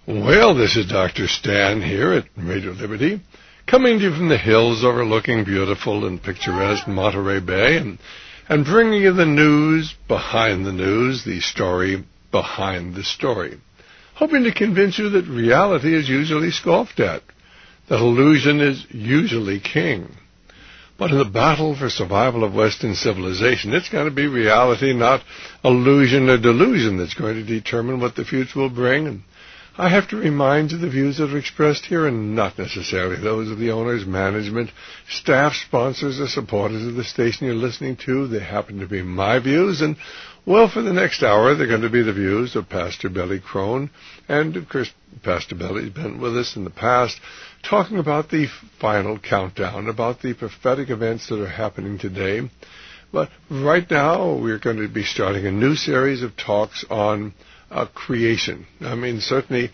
Well, this is Dr. Stan here at Radio Liberty, coming to you from the hills overlooking beautiful and picturesque Monterey Bay, and bringing you the news behind the news, the story behind the story, hoping to convince you that reality is usually scoffed at, that illusion is usually king. But in the battle for survival of Western civilization, it's going to be reality, not illusion or delusion, that's going to determine what the future will bring. And I have to remind you the views that are expressed here are not necessarily those of the owners, management, staff, sponsors, or supporters of the station you're listening to. They happen to be my views, and, well, for the next hour, they're going to be the views of Pastor Billy Crone. And, of course, Pastor Billy's been with us in the past, talking about the final countdown, about the prophetic events that are happening today. But right now, we're going to be starting a new series of talks on creation. I mean, certainly,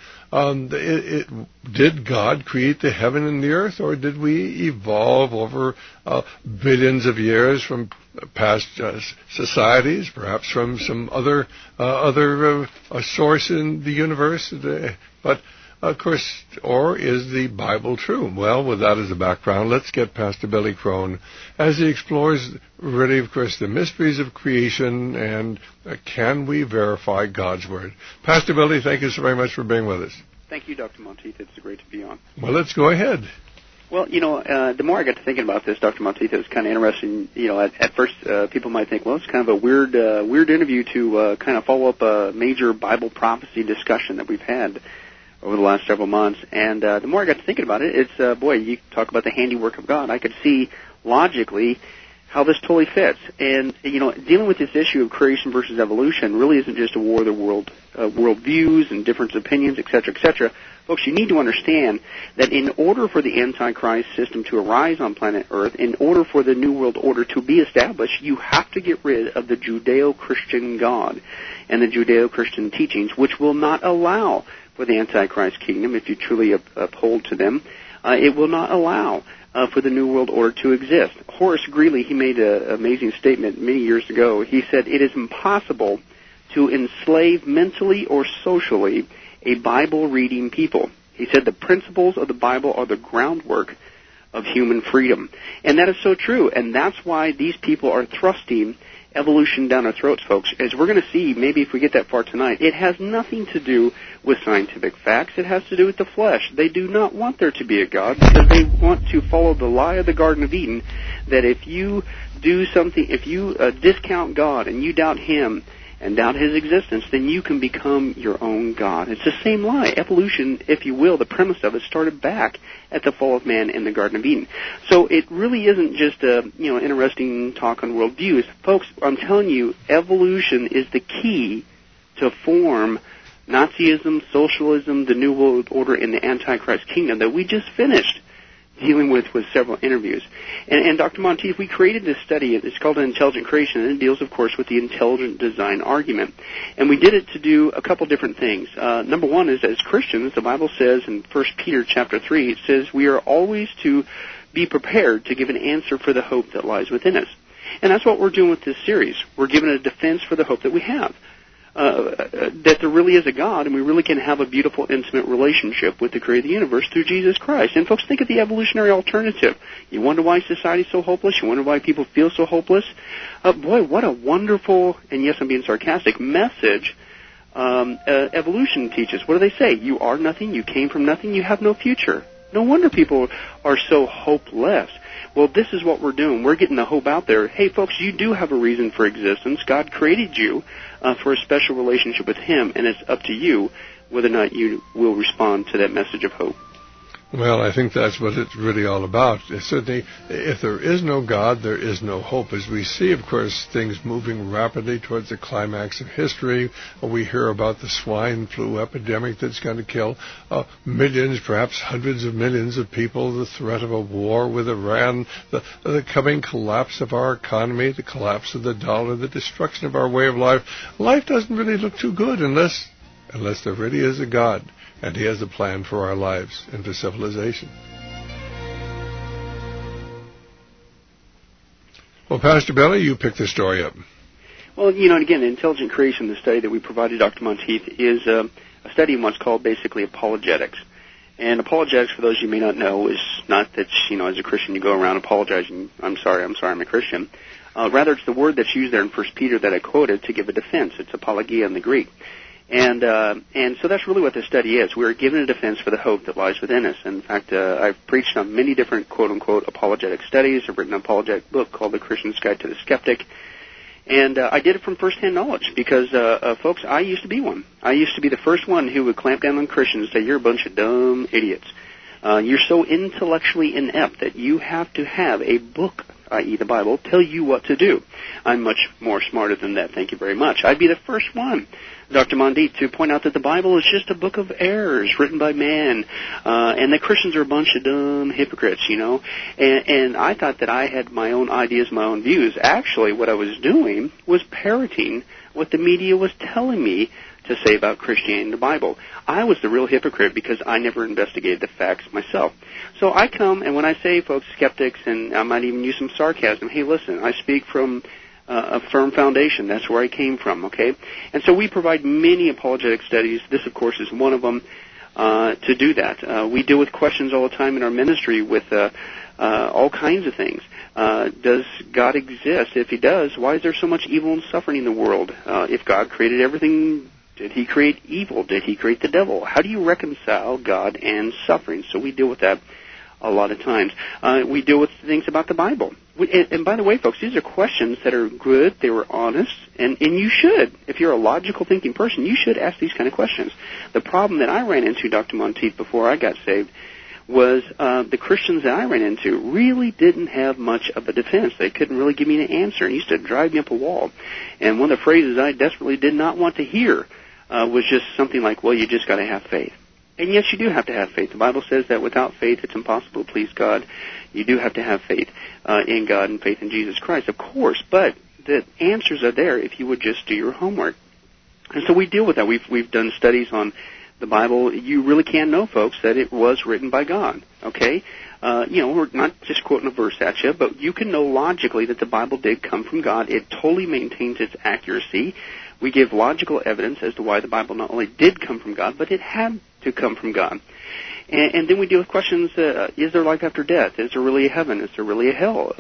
did God create the heaven and the earth, or did we evolve over billions of years from past societies, perhaps from some other source in the universe? But of course, or is the Bible true? Well, with that as a background, let's get Pastor Billy Crone as he explores, really, of course, the mysteries of creation and can we verify God's Word. Pastor Billy, thank you so very much for being with us. Thank you, Dr. Monteith. It's great to be on. Well, let's go ahead. Well, the more I got to thinking about this, Dr. Monteith, it was kind of interesting. At first, people might think, well, it's kind of a weird interview to kind of follow up a major Bible prophecy discussion that we've had over the last several months. And the more I got to thinking about it, it's, you talk about the handiwork of God. I could see logically how this totally fits. And, dealing with this issue of creation versus evolution really isn't just a war of the world views and different opinions, et cetera, et cetera. Folks, you need to understand that in order for the Antichrist system to arise on planet Earth, in order for the New World Order to be established, you have to get rid of the Judeo-Christian God and the Judeo-Christian teachings, which will not allow for the Antichrist kingdom, if you truly uphold to them. It will not allow for the New World Order to exist. Horace Greeley, he made an amazing statement many years ago. He said, "It is impossible to enslave mentally or socially a Bible-reading people." He said, "The principles of the Bible are the groundwork of human freedom." And that is so true, and that's why these people are thrusting evolution down our throats, folks. As we're going to see, maybe if we get that far tonight, it has nothing to do with scientific facts. It has to do with the flesh. They do not want there to be a God because they want to follow the lie of the Garden of Eden, that if you do something, if you discount God and you doubt Him and doubt His existence, then you can become your own God. It's the same lie. Evolution, if you will, the premise of it started back at the fall of man in the Garden of Eden. So it really isn't just a interesting talk on worldviews. Folks, I'm telling you, evolution is the key to form Nazism, socialism, the New World Order, and the Antichrist kingdom that we just finished dealing with several interviews. And Dr. Monteith, we created this study. It's called Intelligent Creation, and it deals, of course, with the intelligent design argument. And we did it to do a couple different things. Number one is, as Christians, the Bible says in 1 Peter chapter 3, it says we are always to be prepared to give an answer for the hope that lies within us. And that's what we're doing with this series. We're giving a defense for the hope that we have. That there really is a God, and we really can have a beautiful, intimate relationship with the Creator of the universe through Jesus Christ. And folks, think of the evolutionary alternative. You wonder why society's so hopeless? You wonder why people feel so hopeless? Boy, what a wonderful, and yes, I'm being sarcastic, message evolution teaches. What do they say? You are nothing, you came from nothing, you have no future. No wonder people are so hopeless. Well, this is what we're doing. We're getting the hope out there. Hey, folks, you do have a reason for existence. God created you for a special relationship with Him, and it's up to you whether or not you will respond to that message of hope. Well, I think that's what it's really all about. Certainly, if there is no God, there is no hope. As we see, of course, things moving rapidly towards the climax of history, we hear about the swine flu epidemic that's going to kill millions, perhaps hundreds of millions of people, the threat of a war with Iran, the coming collapse of our economy, the collapse of the dollar, the destruction of our way of life. Life doesn't really look too good unless there really is a God. And He has a plan for our lives and for civilization. Well, Pastor Billy, you picked the story up. Well, again, Intelligent Creation, the study that we provided, Dr. Monteith, is study in what's called basically apologetics. And apologetics, for those you may not know, is not that, as a Christian you go around apologizing, I'm sorry, I'm a Christian. Rather, it's the word that's used there in 1 Peter that I quoted to give a defense. It's apologia in the Greek. And so that's really what this study is. We're given a defense for the hope that lies within us. In fact, I've preached on many different quote-unquote apologetic studies. I've written an apologetic book called The Christian's Guide to the Skeptic. And I did it from first-hand knowledge because, folks, I used to be one. I used to be the first one who would clamp down on Christians and say, you're a bunch of dumb idiots. You're so intellectually inept that you have to have a book, i.e. the Bible, tell you what to do. I'm much more smarter than that, thank you very much. I'd be the first one, Dr. Mondit, to point out that the Bible is just a book of errors written by man, and that Christians are a bunch of dumb hypocrites, And I thought that I had my own ideas, my own views. Actually, what I was doing was parroting what the media was telling me to say about Christianity and the Bible. I was the real hypocrite because I never investigated the facts myself. So I come, and when I say, folks, skeptics, and I might even use some sarcasm, hey, listen, I speak from a firm foundation. That's where I came from, okay? And so we provide many apologetic studies. This, of course, is one of them to do that. We deal with questions all the time in our ministry with all kinds of things. Does God exist? If He does, why is there so much evil and suffering in the world? If God created everything, did He create evil? Did He create the devil? How do you reconcile God and suffering? So we deal with that a lot of times. We deal with things about the Bible. And by the way, folks, these are questions that are good, they were honest, and you should. If you're a logical thinking person, you should ask these kind of questions. The problem that I ran into, Dr. Monteith, before I got saved, was the Christians that I ran into really didn't have much of a defense. They couldn't really give me an answer. It used to drive me up a wall. And one of the phrases I desperately did not want to hear was just something like, well, you just got to have faith. And yes, you do have to have faith. The Bible says that without faith, it's impossible to please God. You do have to have faith in God and faith in Jesus Christ, of course. But the answers are there if you would just do your homework. And so we deal with that. We've done studies on the Bible. You really can know, folks, that it was written by God. Okay, we're not just quoting a verse at you, but you can know logically that the Bible did come from God. It totally maintains its accuracy. We give logical evidence as to why the Bible not only did come from God, but it had to come from God. And then we deal with questions, is there life after death? Is there really a heaven? Is there really a hell?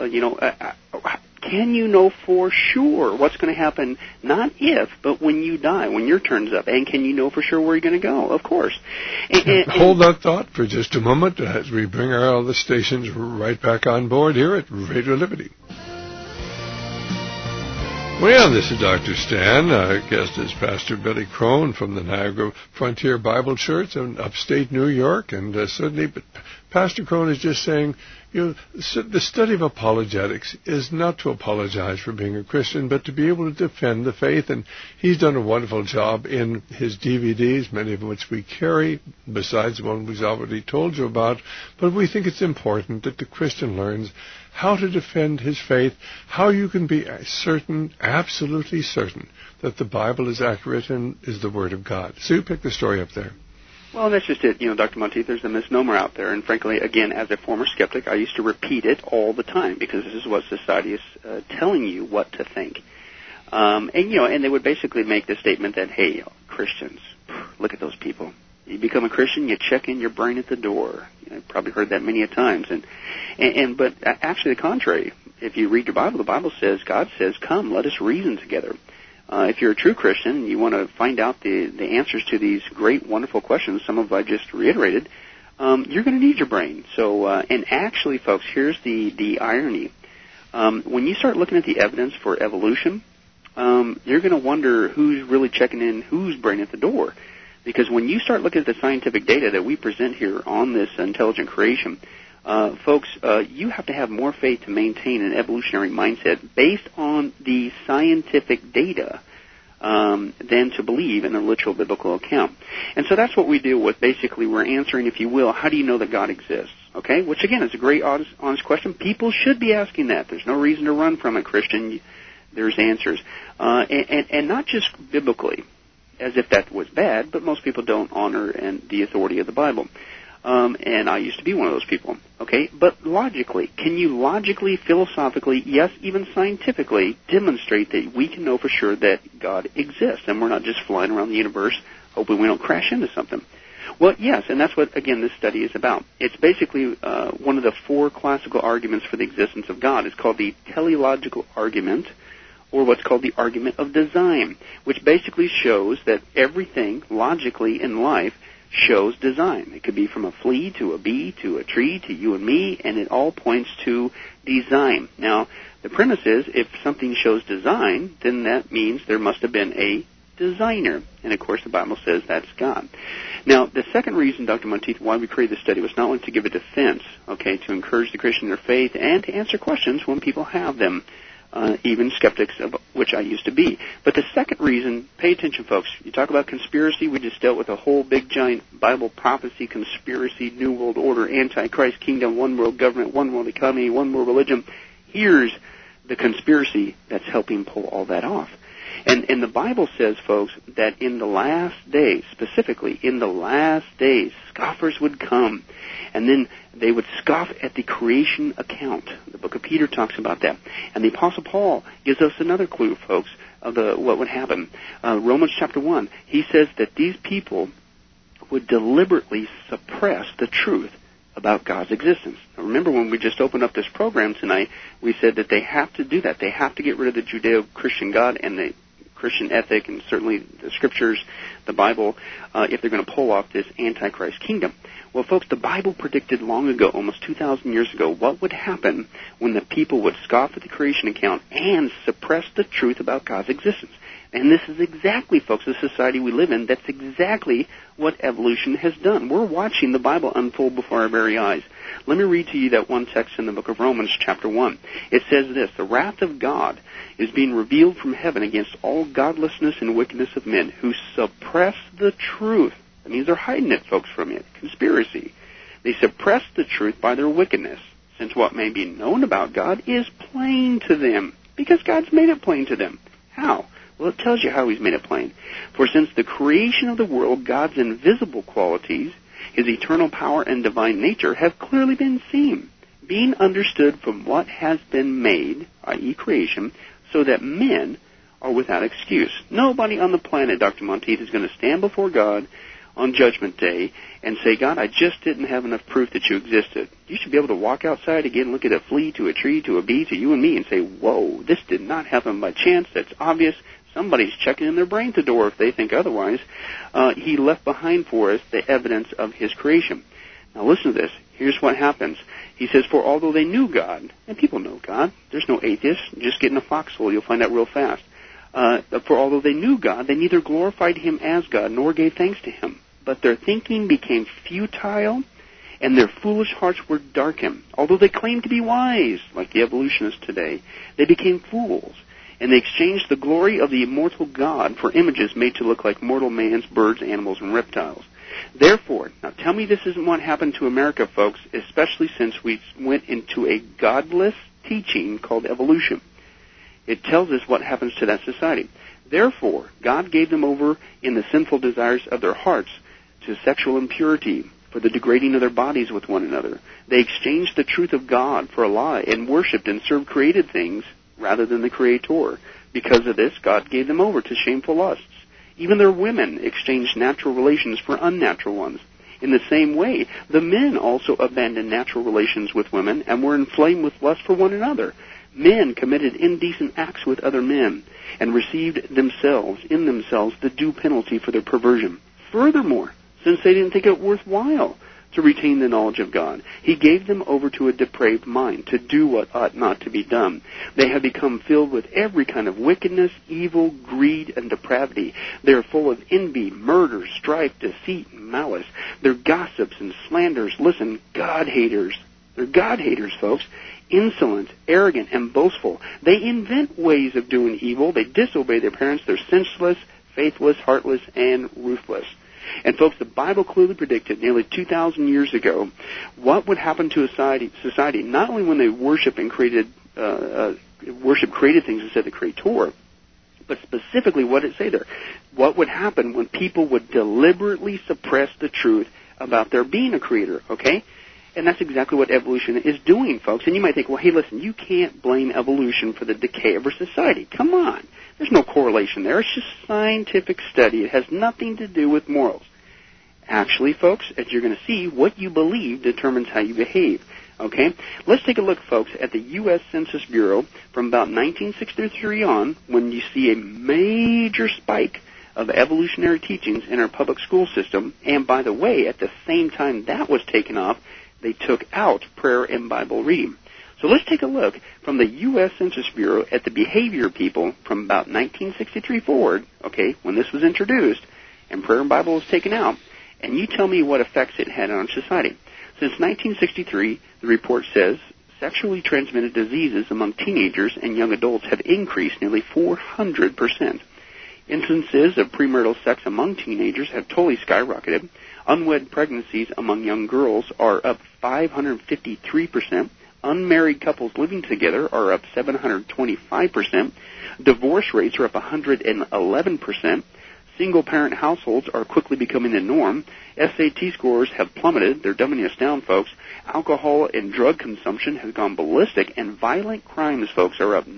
Can you know for sure what's going to happen, not if, but when you die, when your turn's up? And can you know for sure where you're going to go? Of course. Hold that thought for just a moment as we bring our other stations right back on board here at Radio Liberty. Well, this is Dr. Stan. Our guest is Pastor Billy Crone from the Niagara Frontier Bible Church in upstate New York. And certainly, but Pastor Crone is just saying, the study of apologetics is not to apologize for being a Christian, but to be able to defend the faith. And he's done a wonderful job in his DVDs, many of which we carry, besides the one we've already told you about. But we think it's important that the Christian learns how to defend his faith, how you can be certain, absolutely certain, that the Bible is accurate and is the Word of God. So you pick the story up there. Well, that's just it. Dr. Monteith, there's a misnomer out there. And frankly, again, as a former skeptic, I used to repeat it all the time because this is what society is telling you what to think. And they would basically make the statement that, hey, Christians, look at those people. You become a Christian, you check in your brain at the door. I've probably heard that many a times. But actually the contrary. If you read your Bible, the Bible says, God says, come, let us reason together. If you're a true Christian and you want to find out the answers to these great, wonderful questions, some of I just reiterated, you're going to need your brain. So, and actually, folks, here's the irony. When you start looking at the evidence for evolution, you're going to wonder who's really checking in whose brain at the door. Because when you start looking at the scientific data that we present here on this intelligent creation, folks, you have to have more faith to maintain an evolutionary mindset based on the scientific data than to believe in a literal biblical account. And so that's what we deal with. Basically, we're answering, if you will, how do you know that God exists? Okay, which again is a great, honest question. People should be asking that. There's no reason to run from it, Christian. There's answers. And not just biblically, as if that was bad, but most people don't honor the authority of the Bible. And I used to be one of those people, okay? But logically, can you logically, philosophically, yes, even scientifically, demonstrate that we can know for sure that God exists and we're not just flying around the universe hoping we don't crash into something. Well, yes, and that's what, again, this study is about. It's basically one of the 4 classical arguments for the existence of God. It's called the teleological argument, or what's called the argument of design, which basically shows that everything, logically, in life shows design. It could be from a flea to a bee to a tree to you and me, and it all points to design. Now, the premise is, if something shows design, then that means there must have been a designer. And, of course, the Bible says that's God. Now, the second reason, Dr. Monteith, why we created this study was not only to give a defense, okay, to encourage the Christian in their faith and to answer questions when people have them, even skeptics, of which I used to be. But the second reason, pay attention, folks. You talk about conspiracy, we just dealt with a whole big, giant Bible prophecy, conspiracy, New World Order, Antichrist, kingdom, one world government, one world economy, one world religion. Here's the conspiracy that's helping pull all that off. And the Bible says, folks, that in the last days, specifically in the last days, scoffers would come, and then they would scoff at the creation account. The book of Peter talks about that. And the Apostle Paul gives us another clue, folks, of what would happen. Romans chapter 1, he says that these people would deliberately suppress the truth about God's existence. Now, remember when we just opened up this program tonight, we said that they have to do that. They have to get rid of the Judeo-Christian God and the Christian ethic and certainly the Scriptures, the Bible, if they're going to pull off this Antichrist kingdom. Well, folks, the Bible predicted long ago, almost 2,000 years ago, what would happen when the people would scoff at the creation account and suppress the truth about God's existence. And this is exactly, folks, the society we live in. That's exactly what evolution has done. We're watching the Bible unfold before our very eyes. Let me read to you that one text in the book of Romans, chapter 1. It says this: the wrath of God is being revealed from heaven against all godlessness and wickedness of men who suppress the truth. That means they're hiding it, folks, from you. Conspiracy. They suppress the truth by their wickedness, since what may be known about God is plain to them, because God's made it plain to them. How? Well, it tells you how He's made it plain. For since the creation of the world, God's invisible qualities, His eternal power and divine nature, have clearly been seen, being understood from what has been made, i.e. creation, so that men are without excuse. Nobody on the planet, Dr. Monteith, is going to stand before God on Judgment Day and say, God, I just didn't have enough proof that you existed. You should be able to walk outside again, look at a flea, to a tree, to a bee, to you and me, and say, whoa, this did not happen by chance. That's obvious. Somebody's checking in their brain at the door if they think otherwise. He left behind for us the evidence of His creation. Now listen to this. Here's what happens. He says, for although they knew God, and people know God, there's no atheists, just get in a foxhole, you'll find out real fast. For although they knew God, they neither glorified Him as God nor gave thanks to Him. But their thinking became futile, and their foolish hearts were darkened. Although they claimed to be wise, like the evolutionists today, they became fools. And they exchanged the glory of the immortal God for images made to look like mortal man's, birds, animals, and reptiles. Therefore, now tell me this isn't what happened to America, folks, especially since we went into a godless teaching called evolution. It tells us what happens to that society. Therefore, God gave them over in the sinful desires of their hearts to sexual impurity, for the degrading of their bodies with one another. They exchanged the truth of God for a lie and worshipped and served created things rather than the Creator. Because of this, God gave them over to shameful lusts. Even their women exchanged natural relations for unnatural ones. In the same way, the men also abandoned natural relations with women and were inflamed with lust for one another. Men committed indecent acts with other men and received in themselves the due penalty for their perversion. Furthermore, since they didn't think it worthwhile to retain the knowledge of God, He gave them over to a depraved mind to do what ought not to be done. They have become filled with every kind of wickedness, evil, greed, and depravity. They are full of envy, murder, strife, deceit, and malice. They're gossips and slanderers. Listen, God-haters. They're God-haters, folks. Insolent, arrogant, and boastful. They invent ways of doing evil. They disobey their parents. They're senseless, faithless, heartless, and ruthless. And folks, the Bible clearly predicted nearly 2,000 years ago what would happen to a society not only when they worship and created things instead of the Creator, but specifically what did it say there? What would happen when people would deliberately suppress the truth about there being a Creator, okay? And that's exactly what evolution is doing, folks. And you might think, well, hey, listen, you can't blame evolution for the decay of our society. Come on. There's no correlation there. It's just scientific study. It has nothing to do with morals. Actually, folks, as you're going to see, what you believe determines how you behave. Okay? Let's take a look, folks, at the U.S. Census Bureau from about 1963 on, when you see a major spike of evolutionary teachings in our public school system. And by the way, at the same time that was taken off, they took out prayer and Bible reading. So let's take a look from the U.S. Census Bureau at the behavior of people from about 1963 forward, okay, when this was introduced, and prayer and Bible was taken out, and you tell me what effects it had on society. Since 1963, the report says sexually transmitted diseases among teenagers and young adults have increased nearly 400%. Instances of premarital sex among teenagers have totally skyrocketed. Unwed pregnancies among young girls are up 553%. Unmarried couples living together are up 725%. Divorce rates are up 111%. Single-parent households are quickly becoming the norm. SAT scores have plummeted. They're dumbing us down, folks. Alcohol and drug consumption has gone ballistic, and violent crimes, folks, are up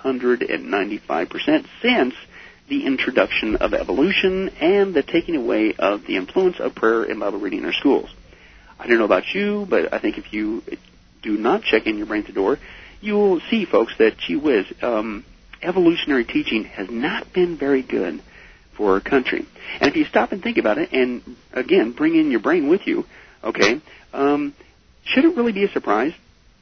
995% since the introduction of evolution and the taking away of the influence of prayer and Bible reading in our schools. I don't know about you, but I think if you do not check in your brain at the door, you will see, folks, that, gee whiz, evolutionary teaching has not been very good for our country. And if you stop and think about it, and again, bring in your brain with you, okay, should it really be a surprise?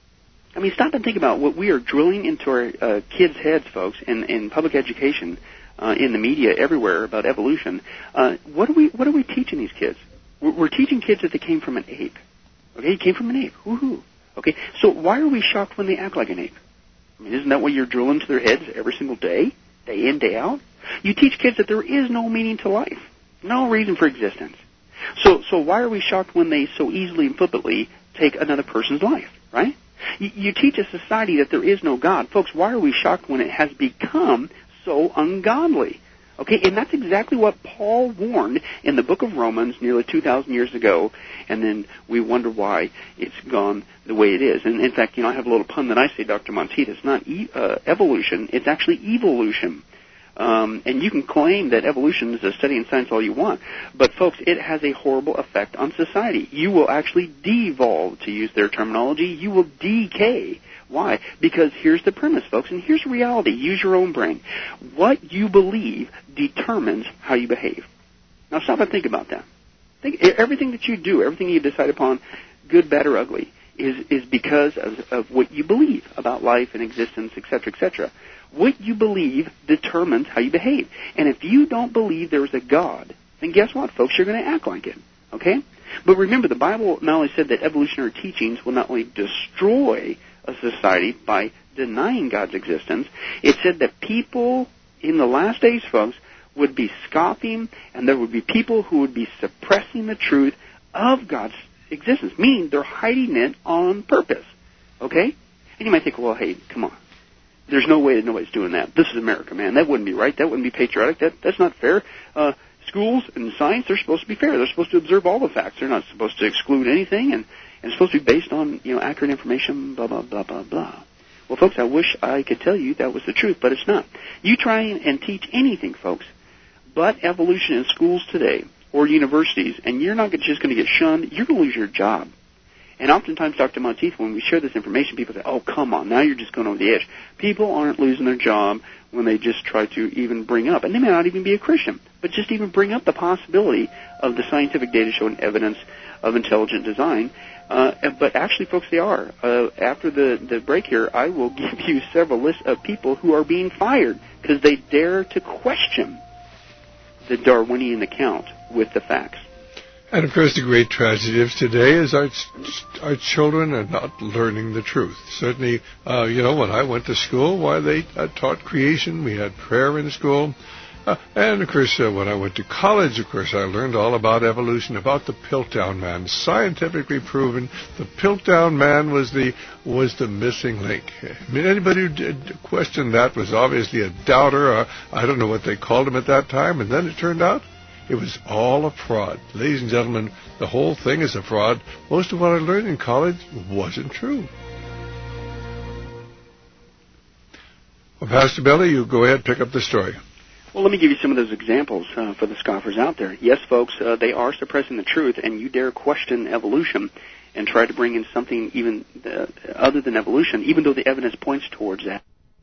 I mean, stop and think about what we are drilling into our kids' heads, folks, in public education, in the media, everywhere about evolution. What are we teaching these kids? We're teaching kids that they came from an ape. Okay, he came from an ape. Woohoo! Okay, so why are we shocked when they act like an ape? I mean, isn't that what you're drilling to their heads every single day in, day out? You teach kids that there is no meaning to life, no reason for existence. So why are we shocked when they so easily and flippantly take another person's life, right? You teach a society that there is no God. Folks, why are we shocked when it has become so ungodly? Okay, and that's exactly what Paul warned in the book of Romans nearly 2,000 years ago, and then we wonder why it's gone the way it is. And in fact, I have a little pun that I say, Dr. Montita, it's not evolution, it's actually evolution. And you can claim that evolution is a study in science all you want, but folks, it has a horrible effect on society. You will actually devolve, to use their terminology. You will decay. Why? Because here's the premise, folks, and here's reality. Use your own brain. What you believe determines how you behave. Now stop and think about that. Everything that you do, everything you decide upon, good, bad, or ugly, is because of what you believe about life and existence, etc., etc. What you believe determines how you behave. And if you don't believe there is a God, then guess what, folks? You're going to act like it. Okay? But remember, the Bible not only said that evolutionary teachings will not only destroy a society by denying God's existence, it said that people in the last days, folks, would be scoffing, and there would be people who would be suppressing the truth of God's existence, meaning they're hiding it on purpose. Okay? And you might think, well, hey, come on. There's no way that nobody's doing that. This is America, man. That wouldn't be right. That wouldn't be patriotic. That's not fair. Schools and science, they're supposed to be fair. They're supposed to observe all the facts. They're not supposed to exclude anything, and it's supposed to be based on, accurate information, blah, blah, blah, blah, blah. Well, folks, I wish I could tell you that was the truth, but it's not. You try and teach anything, folks, but evolution in schools today or universities, and you're not just going to get shunned. You're going to lose your job. And oftentimes, Dr. Monteith, when we share this information, people say, oh, come on, now you're just going over the edge. People aren't losing their job when they just try to even bring up, and they may not even be a Christian, but just even bring up the possibility of the scientific data showing evidence of intelligent design. But actually, folks, they are. After the break here, I will give you several lists of people who are being fired because they dare to question the Darwinian account with the facts. And, of course, the great tragedy of today is our children are not learning the truth. Certainly, when I went to school, they taught creation. We had prayer in school. And, of course, when I went to college, of course, I learned all about evolution, about the Piltdown Man. Scientifically proven, the Piltdown Man was the missing link. I mean, anybody who did question that was obviously a doubter. I don't know what they called him at that time. And then it turned out It was all a fraud. Ladies and gentlemen, the whole thing is a fraud. Most of what I learned in college wasn't true. Well, Pastor Belly, you go ahead, pick up the story. Well, let me give you some of those examples for the scoffers out there. Yes, folks, they are suppressing the truth, and you dare question evolution and try to bring in something even other than evolution, even though the evidence points towards that.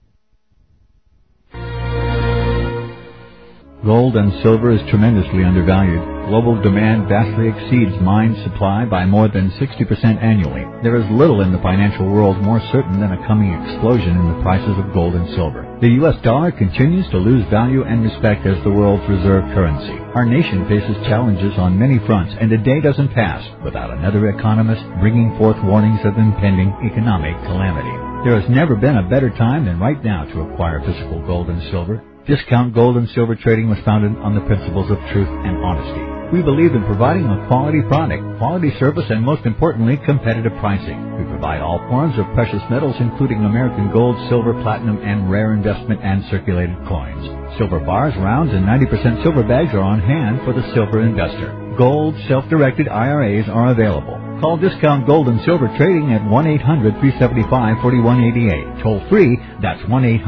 Gold and silver is tremendously undervalued. Global demand vastly exceeds mine supply by more than 60% annually. There is little in the financial world more certain than a coming explosion in the prices of gold and silver. The U.S. dollar continues to lose value and respect as the world's reserve currency. Our nation faces challenges on many fronts, and a day doesn't pass without another economist bringing forth warnings of impending economic calamity. There has never been a better time than right now to acquire physical gold and silver. Discount Gold and Silver Trading was founded on the principles of truth and honesty. We believe in providing a quality product, quality service, and most importantly, competitive pricing. We provide all forms of precious metals, including American gold, silver, platinum, and rare investment and circulated coins. Silver bars, rounds, and 90% silver bags are on hand for the silver investor. Gold, self-directed IRAs are available. Call Discount Gold and Silver Trading at 1-800-375-4188. Toll free, that's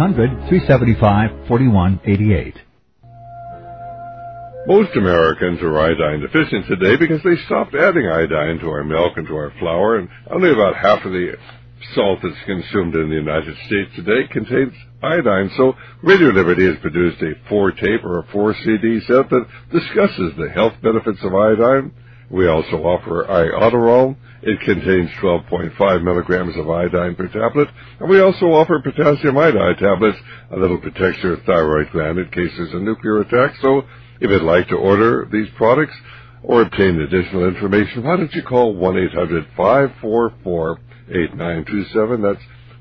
1-800-375-4188. Most Americans are iodine deficient today because they stopped adding iodine to our milk and to our flour, and only about half of the salt that's consumed in the United States today contains iodine. So Radio Liberty has produced a 4-tape or a 4-CD set that discusses the health benefits of iodine. We also offer Iodoral. It contains 12.5 milligrams of iodine per tablet. And we also offer potassium iodide tablets, a little protects your thyroid gland in case there's a nuclear attack. So if you'd like to order these products or obtain additional information, why don't you call 1-800-544-8927. That's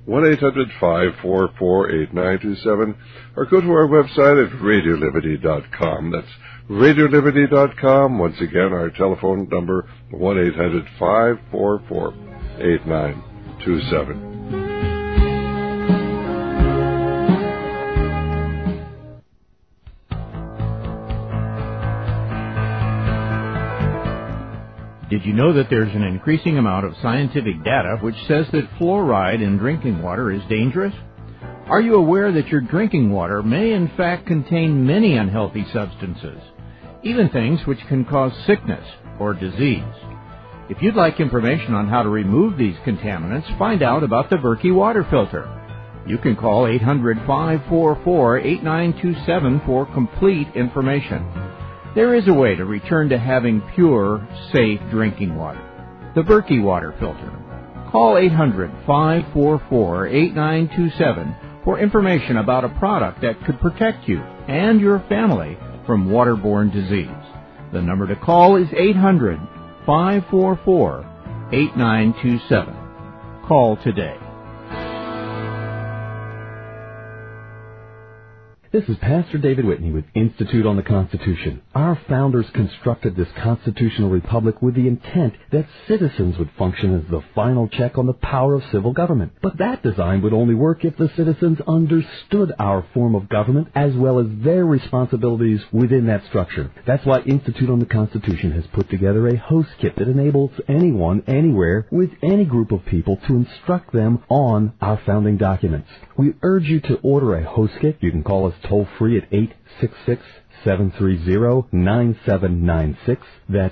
1-800-544-8927. Or go to our website at radioliberty.com. That's radioliberty.com. Once again, our telephone number, 1-800-544-8927. Did you know that there's an increasing amount of scientific data which says that fluoride in drinking water is dangerous? Are you aware that your drinking water may in fact contain many unhealthy substances, even things which can cause sickness or disease? If you'd like information on how to remove these contaminants, find out about the Berkey water filter. You can call 800-544-8927 for complete information. There is a way to return to having pure, safe drinking water. The Berkey water filter. Call 800-544-8927 for information about a product that could protect you and your family from waterborne disease. The number to call is 800-544-8927. Call today. This is Pastor David Whitney with Institute on the Constitution. Our founders constructed this constitutional republic with the intent that citizens would function as the final check on the power of civil government. But that design would only work if the citizens understood our form of government as well as their responsibilities within that structure. That's why Institute on the Constitution has put together a host kit that enables anyone, anywhere, with any group of people to instruct them on our founding documents. We urge you to order a host kit. You can call us toll-free at 866-730-9796. That's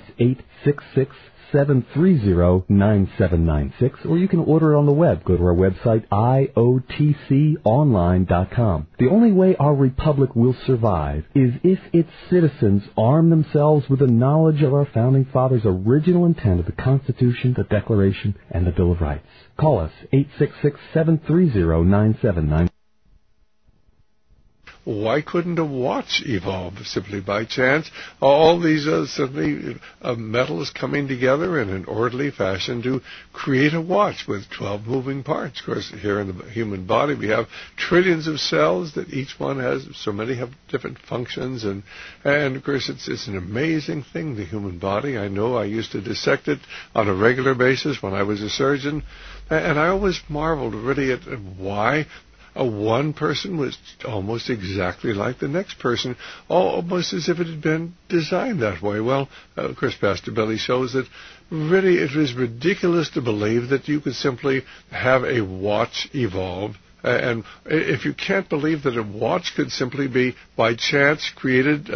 866-730-9796. Or you can order it on the web. Go to our website, iotconline.com. The only way our republic will survive is if its citizens arm themselves with the knowledge of our founding fathers' original intent of the Constitution, the Declaration, and the Bill of Rights. Call us, 866-730-9796. Why couldn't a watch evolve simply by chance? All these metals coming together in an orderly fashion to create a watch with 12 moving parts. Of course, here in the human body we have trillions of cells that each one has, so many have different functions. And of course, it's an amazing thing, the human body. I know I used to dissect it on a regular basis when I was a surgeon. And I always marveled really at why one person was almost exactly like the next person, almost as if it had been designed that way. Well, of course, Pastor Billy shows that really it was ridiculous to believe that you could simply have a watch evolve. And if you can't believe that a watch could simply be by chance created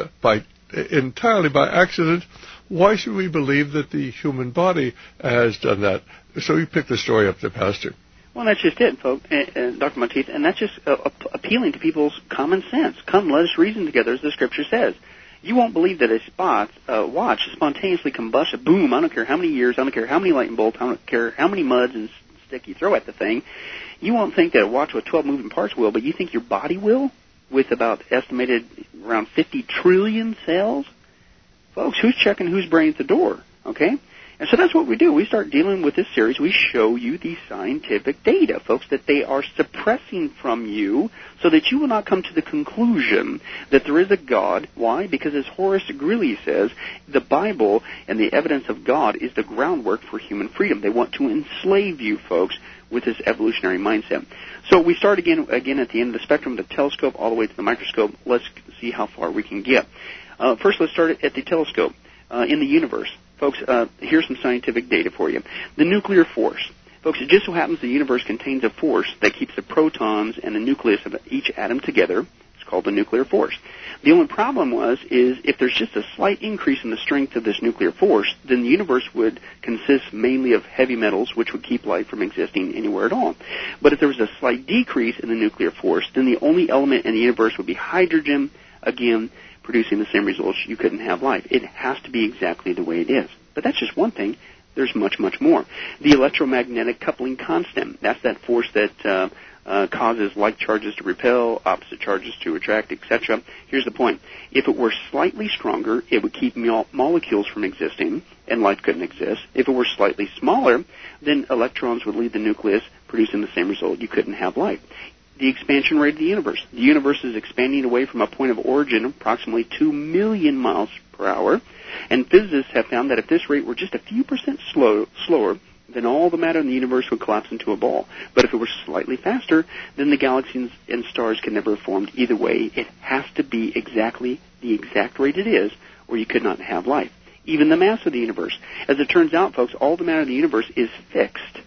entirely by accident, why should we believe that the human body has done that? So you pick the story up there, Pastor. Well, that's just it, folks, Dr. Monteith, and that's just appealing to people's common sense. Come, let us reason together, as the Scripture says. You won't believe that a watch spontaneously combusts, boom, I don't care how many years, I don't care how many lightning bolts, I don't care how many muds and stick you throw at the thing. You won't think that a watch with 12 moving parts will, but you think your body will, with about estimated around 50 trillion cells? Folks, who's checking whose brain at the door, okay? And so that's what we do. We start dealing with this series. We show you the scientific data, folks, that they are suppressing from you so that you will not come to the conclusion that there is a God. Why? Because as Horace Greeley says, the Bible and the evidence of God is the groundwork for human freedom. They want to enslave you, folks, with this evolutionary mindset. So we start again at the end of the spectrum, the telescope all the way to the microscope. Let's see how far we can get. First, let's start at the telescope in the universe. Folks, here's some scientific data for you. The nuclear force. Folks, it just so happens the universe contains a force that keeps the protons and the nucleus of each atom together. It's called the nuclear force. The only problem is if there's just a slight increase in the strength of this nuclear force, then the universe would consist mainly of heavy metals, which would keep life from existing anywhere at all. But if there was a slight decrease in the nuclear force, then the only element in the universe would be hydrogen, again, producing the same results. You couldn't have life. It has to be exactly the way it is. But that's just one thing. There's much, much more. The electromagnetic coupling constant, that's that force that causes like charges to repel, opposite charges to attract, etc. Here's the point. If it were slightly stronger, it would keep molecules from existing, and life couldn't exist. If it were slightly smaller, then electrons would leave the nucleus, producing the same result. You couldn't have life. The expansion rate of the universe. The universe is expanding away from a point of origin approximately 2 million miles per hour, and physicists have found that if this rate were just a few percent slower, then all the matter in the universe would collapse into a ball. But if it were slightly faster, then the galaxies and stars can never have formed. Either way, it has to be exactly the exact rate it is, or you could not have life. Even the mass of the universe. As it turns out, folks, all the matter in the universe is fixed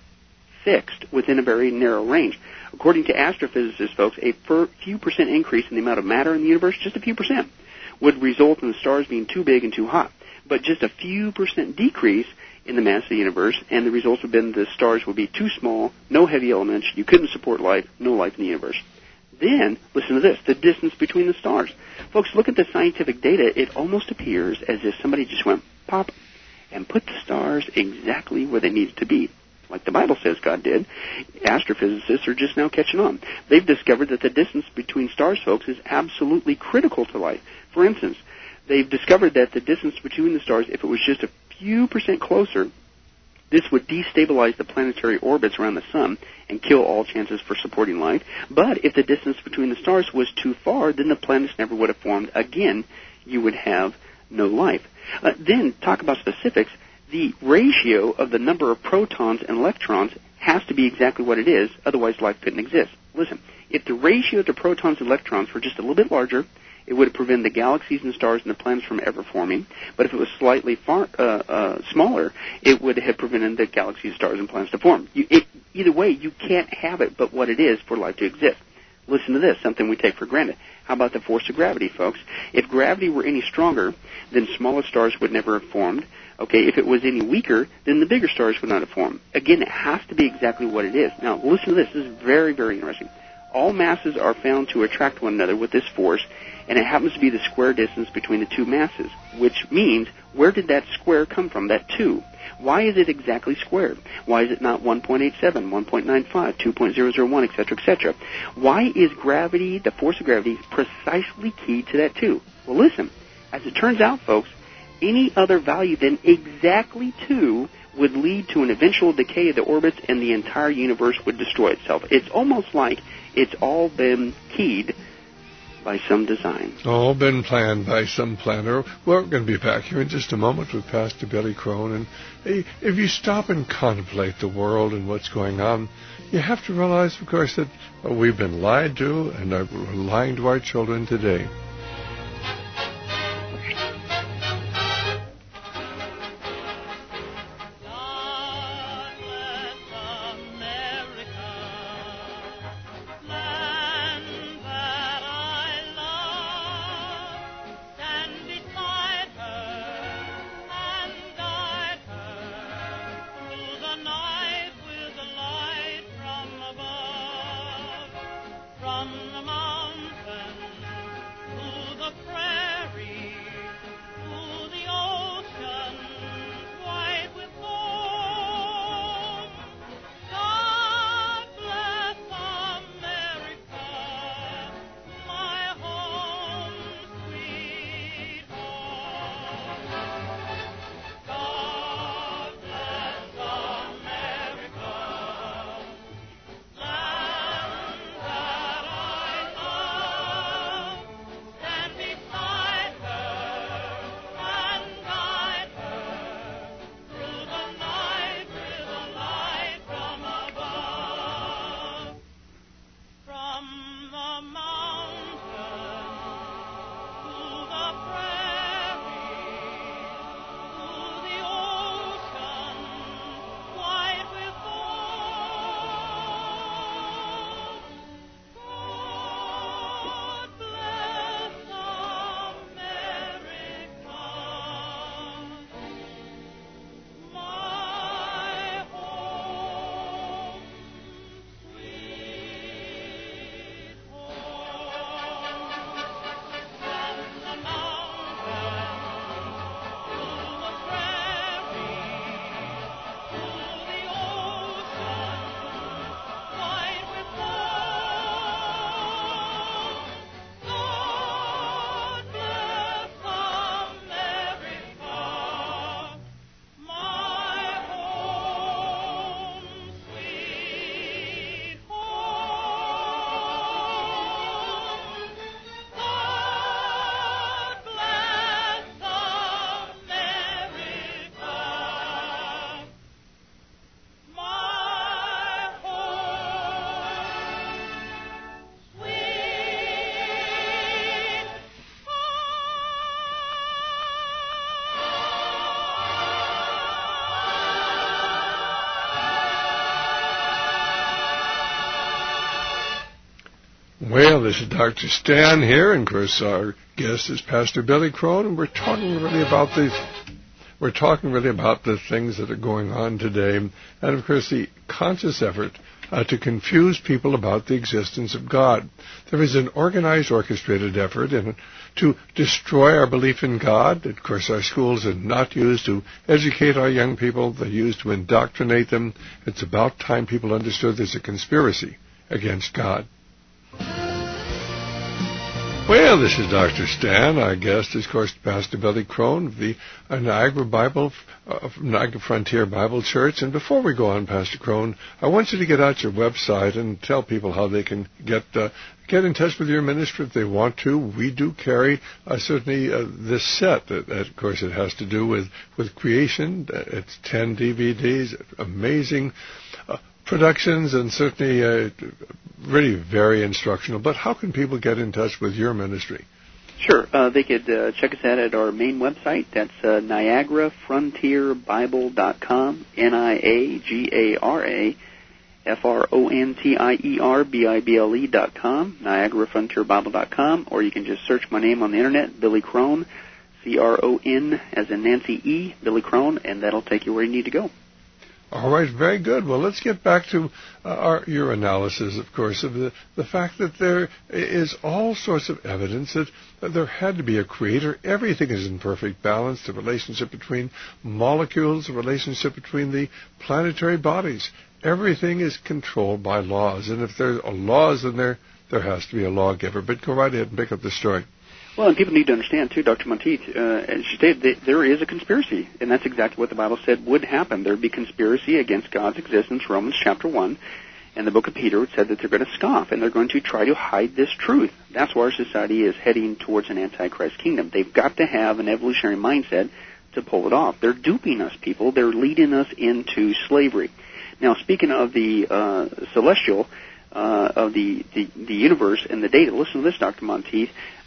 within a very narrow range. According to astrophysicists, folks, a few percent increase in the amount of matter in the universe, just a few percent, would result in the stars being too big and too hot. But just a few percent decrease in the mass of the universe, and the results would have been the stars would be too small, no heavy elements, you couldn't support life, no life in the universe. Then, listen to this, the distance between the stars. Folks, look at the scientific data. It almost appears as if somebody just went pop and put the stars exactly where they needed to be. Like the Bible says God did. Astrophysicists are just now catching on. They've discovered that the distance between stars, folks, is absolutely critical to life. For instance, they've discovered that the distance between the stars, if it was just a few percent closer, this would destabilize the planetary orbits around the sun and kill all chances for supporting life. But if the distance between the stars was too far, then the planets never would have formed. Again, you would have no life. Then, talk about specifics. The ratio of the number of protons and electrons has to be exactly what it is, otherwise life couldn't exist. Listen, if the ratio to protons and electrons were just a little bit larger, it would have prevented the galaxies and stars and the planets from ever forming. But if it was slightly smaller, it would have prevented the galaxies, stars, and planets to form. Either way, you can't have it but what it is for life to exist. Listen to this, something we take for granted. How about the force of gravity, folks? If gravity were any stronger, then smaller stars would never have formed. Okay, if it was any weaker, then the bigger stars would not have formed. Again, it has to be exactly what it is. Now, listen to this. This is very, very interesting. All masses are found to attract one another with this force, and it happens to be the square distance between the two masses, which means, where did that square come from, that 2? Why is it exactly squared? Why is it not 1.87, 1.95, 2.001, etc., etc.? Why is gravity, the force of gravity, precisely keyed to that 2? Well, listen, as it turns out, folks, any other value than exactly 2 would lead to an eventual decay of the orbits, and the entire universe would destroy itself. It's almost like it's all been keyed by some design. All been planned by some planner. We're going to be back here in just a moment with Pastor Billy Crone. And if you stop and contemplate the world and what's going on, you have to realize, of course, that we've been lied to and we're lying to our children today. Well, this is Dr. Stan here, and of course our guest is Pastor Billy Crone, and we're talking really about the things that are going on today, and of course the conscious effort to confuse people about the existence of God. There is an organized, orchestrated effort to destroy our belief in God. Of course, our schools are not used to educate our young people. They're used to indoctrinate them. It's about time people understood there's a conspiracy against God. Well, this is Dr. Stan. Our guest is, of course, Pastor Billy Crone of the Niagara Frontier Bible Church. And before we go on, Pastor Crone, I want you to get out your website and tell people how they can get in touch with your ministry if they want to. We do carry certainly this set. Of course, it has to do with creation. It's 10 DVDs, amazing productions, and certainly really very instructional. But how can people get in touch with your ministry? Sure. They could check us out at our main website. That's NiagaraFrontierBible.com, NiagaraFrontierBible.com, NiagaraFrontierBible.com, or you can just search my name on the internet, Billy Crone, C-R-O-N as in Nancy E, Billy Crone, and that'll take you where you need to go. All right, very good. Well, let's get back to your analysis, of course, of the fact that there is all sorts of evidence that there had to be a creator. Everything is in perfect balance, the relationship between molecules, the relationship between the planetary bodies. Everything is controlled by laws, and if there are laws, then there has to be a lawgiver. But go right ahead and pick up the story. Well, and people need to understand, too, Dr. Monteith, as you stated, there is a conspiracy, and that's exactly what the Bible said would happen. There would be conspiracy against God's existence, Romans chapter 1, in the book of Peter, it said that they're going to scoff and they're going to try to hide this truth. That's why our society is heading towards an Antichrist kingdom. They've got to have an evolutionary mindset to pull it off. They're duping us, people. They're leading us into slavery. Now, speaking of the celestial, of the universe and the data, listen to this, Dr. Monteith.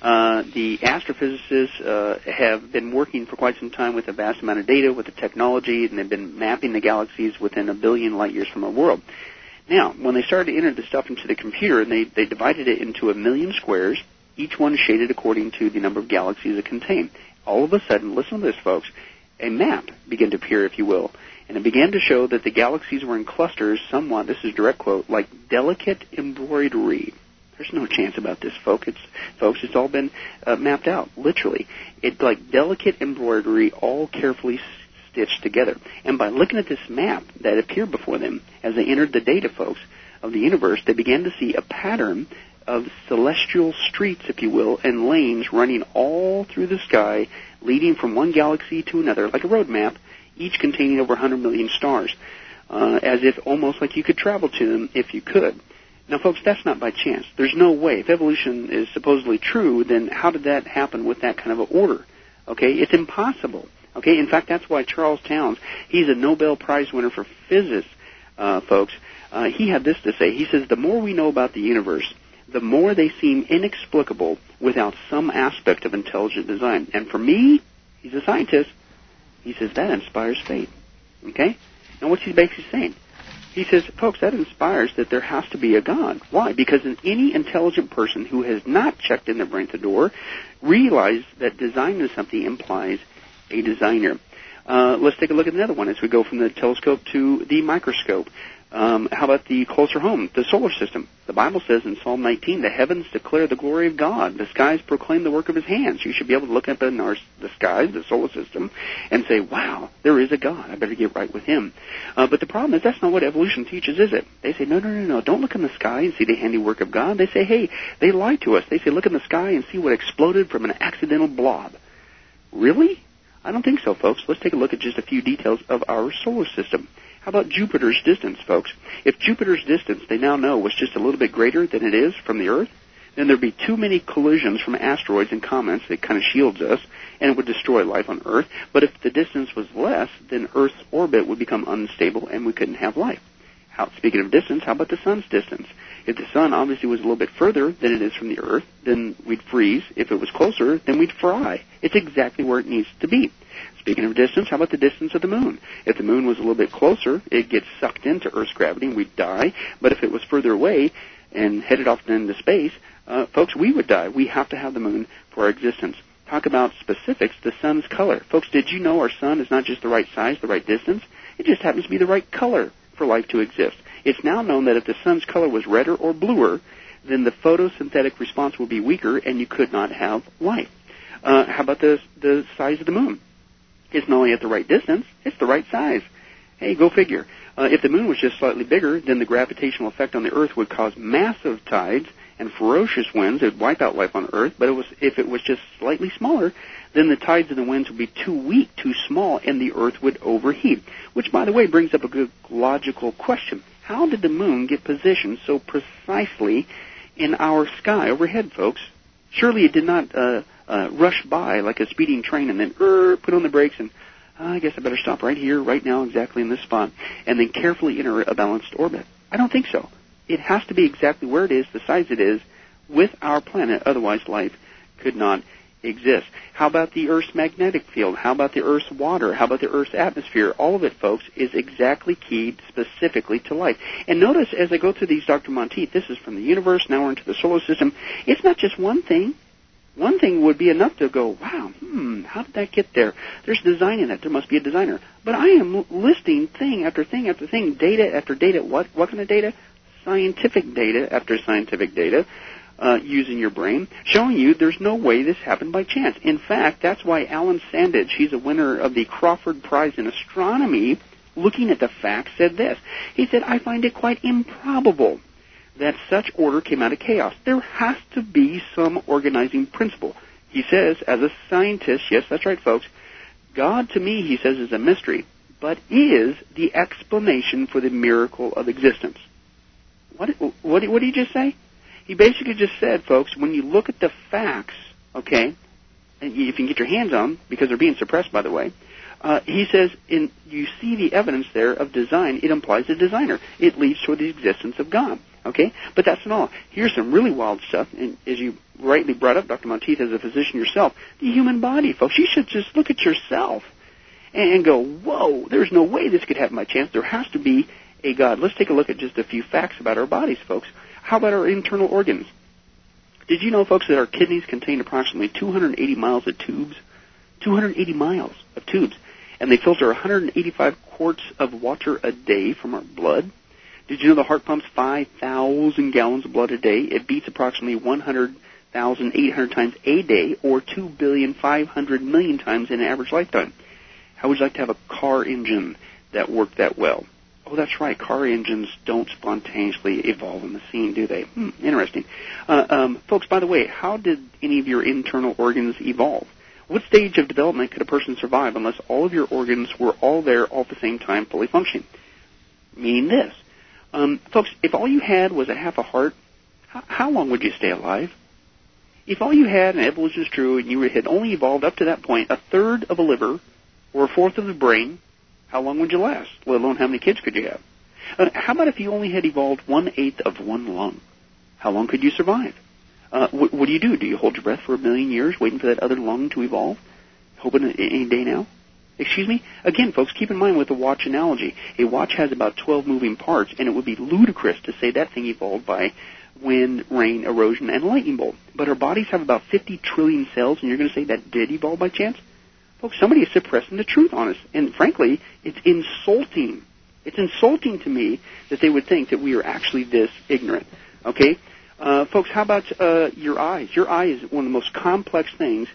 The astrophysicists have been working for quite some time with a vast amount of data, with the technology, and they've been mapping the galaxies within 1 billion light years from our world. Now, when they started to enter the stuff into the computer, and they divided it into 1 million squares, each one shaded according to the number of galaxies it contained. All of a sudden, listen to this, folks, a map began to appear, if you will, and it began to show that the galaxies were in clusters somewhat, this is a direct quote, like delicate embroidery. There's no chance about this, folks. It's all been mapped out, literally. It's like delicate embroidery, all carefully stitched together. And by looking at this map that appeared before them, as they entered the data, folks, of the universe, they began to see a pattern of celestial streets, if you will, and lanes running all through the sky, leading from one galaxy to another, like a road map, each containing over 100 million stars, as if almost like you could travel to them if you could. Now, folks, that's not by chance. There's no way. If evolution is supposedly true, then how did that happen with that kind of an order? Okay, it's impossible. Okay, in fact, that's why Charles Towns, he's a Nobel Prize winner for physics, folks. He had this to say. He says, the more we know about the universe, the more they seem inexplicable without some aspect of intelligent design. And for me, he's a scientist, he says that inspires faith. Okay? And what's he basically saying? He says, folks, that inspires that there has to be a God. Why? Because any intelligent person who has not checked in their brain at the door realize that design is something implies a designer. Let's take a look at another one as we go from the telescope to the microscope. How about the closer home, the solar system? The Bible says in Psalm 19, the heavens declare the glory of God. The skies proclaim the work of his hands. You should be able to look up in the skies, the solar system, and say, wow, there is a God. I better get right with him. But the problem is that's not what evolution teaches, is it? They say, no. Don't look in the sky and see the handiwork of God. They say, hey, they lie to us. They say, look in the sky and see what exploded from an accidental blob. Really? I don't think so, folks. Let's take a look at just a few details of our solar system. How about Jupiter's distance, folks? If Jupiter's distance, they now know, was just a little bit greater than it is from the Earth, then there'd be too many collisions from asteroids and comets that kind of shields us, and it would destroy life on Earth. But if the distance was less, then Earth's orbit would become unstable, and we couldn't have life. Speaking of distance, how about the sun's distance? If the sun obviously was a little bit further than it is from the Earth, then we'd freeze. If it was closer, then we'd fry. It's exactly where it needs to be. Speaking of distance, how about the distance of the moon? If the moon was a little bit closer, it gets sucked into Earth's gravity and we'd die. But if it was further away and headed off into space, folks, we would die. We have to have the moon for our existence. Talk about specifics, the sun's color. Folks, did you know our sun is not just the right size, the right distance? It just happens to be the right color for life to exist. It's now known that if the sun's color was redder or bluer, then the photosynthetic response would be weaker and you could not have life. How about the size of the moon? It's not only at the right distance, it's the right size. Hey, go figure. If the moon was just slightly bigger, then the gravitational effect on the Earth would cause massive tides and ferocious winds. It would wipe out life on Earth. But if it was just slightly smaller, then the tides and the winds would be too weak, too small, and the Earth would overheat. Which, by the way, brings up a good logical question. How did the moon get positioned so precisely in our sky overhead, folks? Surely it did not rush by like a speeding train and then put on the brakes and I guess I better stop right here, right now, exactly in this spot, and then carefully enter a balanced orbit. I don't think so. It has to be exactly where it is, the size it is, with our planet. Otherwise, life could not exist. How about the Earth's magnetic field? How about the Earth's water? How about the Earth's atmosphere? All of it, folks, is exactly keyed specifically to life. And notice as I go through these, Dr. Monteith, this is from the universe, now we're into the solar system. It's not just one thing. One thing would be enough to go, wow, how did that get there? There's design in it. There must be a designer. But I am listing thing after thing after thing, data after data. What kind of data? Scientific data after scientific data, using your brain, showing you there's no way this happened by chance. In fact, that's why Alan Sandage, he's a winner of the Crawford Prize in Astronomy, looking at the facts, said this. He said, I find it quite improbable that such order came out of chaos. There has to be some organizing principle. He says, as a scientist, yes, that's right, folks, God to me, he says, is a mystery, but is the explanation for the miracle of existence. What did he just say? He basically just said, folks, when you look at the facts, okay, and if you can get your hands on them, because they're being suppressed, by the way, he says, you see the evidence there of design, it implies a designer. It leads to the existence of God, okay? But that's not all. Here's some really wild stuff, and as you rightly brought up, Dr. Monteith, as a physician yourself, the human body, folks. You should just look at yourself and go, whoa, there's no way this could happen by chance. There has to be a God. Let's take a look at just a few facts about our bodies, folks. How about our internal organs? Did you know, folks, that our kidneys contain approximately 280 miles of tubes? 280 miles of tubes. And they filter 185 quarts of water a day from our blood. Did you know the heart pumps 5,000 gallons of blood a day? It beats approximately 100,800 times a day, or 2,500,000,000 times in an average lifetime. How would you like to have a car engine that worked that well? Oh, that's right. Car engines don't spontaneously evolve on the scene, do they? Interesting. Folks, by the way, how did any of your internal organs evolve? What stage of development could a person survive unless all of your organs were all there all at the same time, fully functioning? Meaning this. Folks, if all you had was a half a heart, how long would you stay alive? If all you had, and evolution is true, and you had only evolved up to that point, a third of a liver or a fourth of the brain, how long would you last? Let alone how many kids could you have? How about if you only had evolved 1/8 of one lung? How long could you survive? What do you do? Do you hold your breath for 1,000,000 years waiting for that other lung to evolve? Hoping any day now? Excuse me? Again, folks, keep in mind with the watch analogy. A watch has about 12 moving parts, and it would be ludicrous to say that thing evolved by wind, rain, erosion, and lightning bolt. But our bodies have about 50 trillion cells, and you're going to say that did evolve by chance? Folks, somebody is suppressing the truth on us. And frankly, it's insulting. It's insulting to me that they would think that we are actually this ignorant. Okay? Folks, how about your eyes? Your eye is one of the most complex things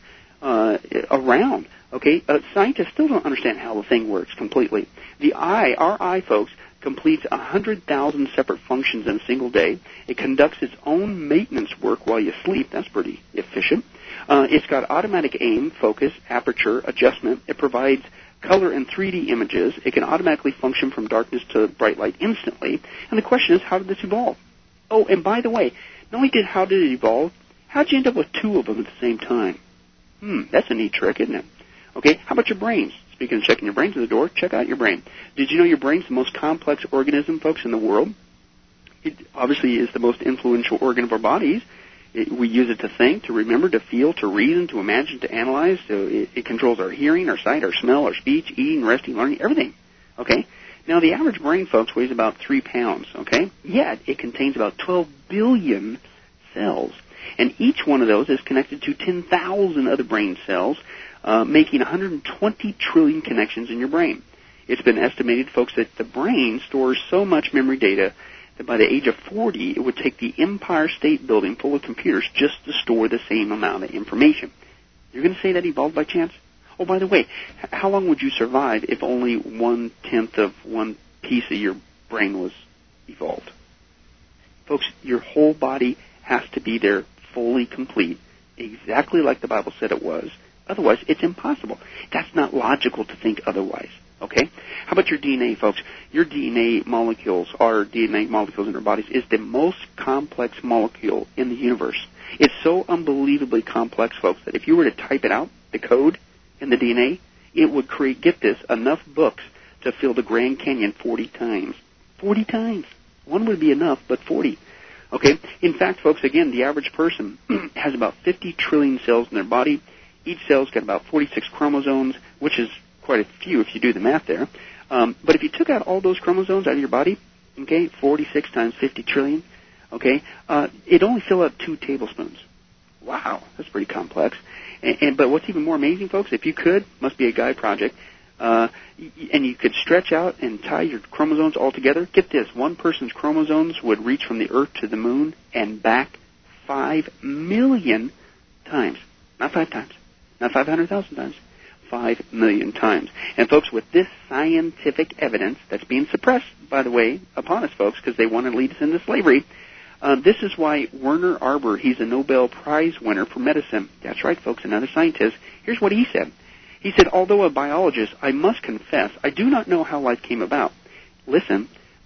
around. Okay? Scientists still don't understand how the thing works completely. The eye, our eye, folks, completes 100,000 separate functions in a single day. It conducts its own maintenance work while you sleep. That's pretty efficient. It's got automatic aim, focus, aperture, adjustment. It provides color and 3D images. It can automatically function from darkness to bright light instantly. And the question is, how did this evolve? Oh, and by the way, not only how did it evolve, how did you end up with two of them at the same time? That's a neat trick, isn't it? Okay, how about your brains? Speaking of checking your brains at the door, check out your brain. Did you know your brain's the most complex organism, folks, in the world? It obviously is the most influential organ of our bodies. We use it to think, to remember, to feel, to reason, to imagine, to analyze. So it controls our hearing, our sight, our smell, our speech, eating, resting, learning, everything. Okay? Now, the average brain, folks, weighs about 3 pounds, okay? Yet, it contains about 12 billion cells. And each one of those is connected to 10,000 other brain cells, making 120 trillion connections in your brain. It's been estimated, folks, that the brain stores so much memory data that by the age of 40, it would take the Empire State Building full of computers just to store the same amount of information. You're going to say that evolved by chance? Oh, by the way, how long would you survive if only 1/10 of one piece of your brain was evolved? Folks, your whole body has to be there fully complete, exactly like the Bible said it was. Otherwise, it's impossible. That's not logical to think otherwise. Okay? How about your DNA, folks? Your DNA molecules, our DNA molecules in our bodies, is the most complex molecule in the universe. It's so unbelievably complex, folks, that if you were to type it out, the code in the DNA, it would create, get this, enough books to fill the Grand Canyon 40 times. 40 times. One would be enough, but 40. Okay? In fact, folks, again, the average person has about 50 trillion cells in their body. Each cell's got about 46 chromosomes, which is quite a few if you do the math there. But if you took out all those chromosomes out of your body, okay, 46 times 50 trillion, okay, it'd only fill up 2 tablespoons. Wow, that's pretty complex. But what's even more amazing, folks, if you could, must be a guy project, and you could stretch out and tie your chromosomes all together, get this, one person's chromosomes would reach from the Earth to the Moon and back 5 million times. Not 5 times. Not 500,000 times. 5 million times. And, folks, with this scientific evidence that's being suppressed, by the way, upon us, folks, because they want to lead us into slavery, this is why Werner Arbor, he's a Nobel Prize winner for medicine. That's right, folks, another scientist. Here's what he said. He said, although a biologist, I must confess, I do not know how life came about. Listen,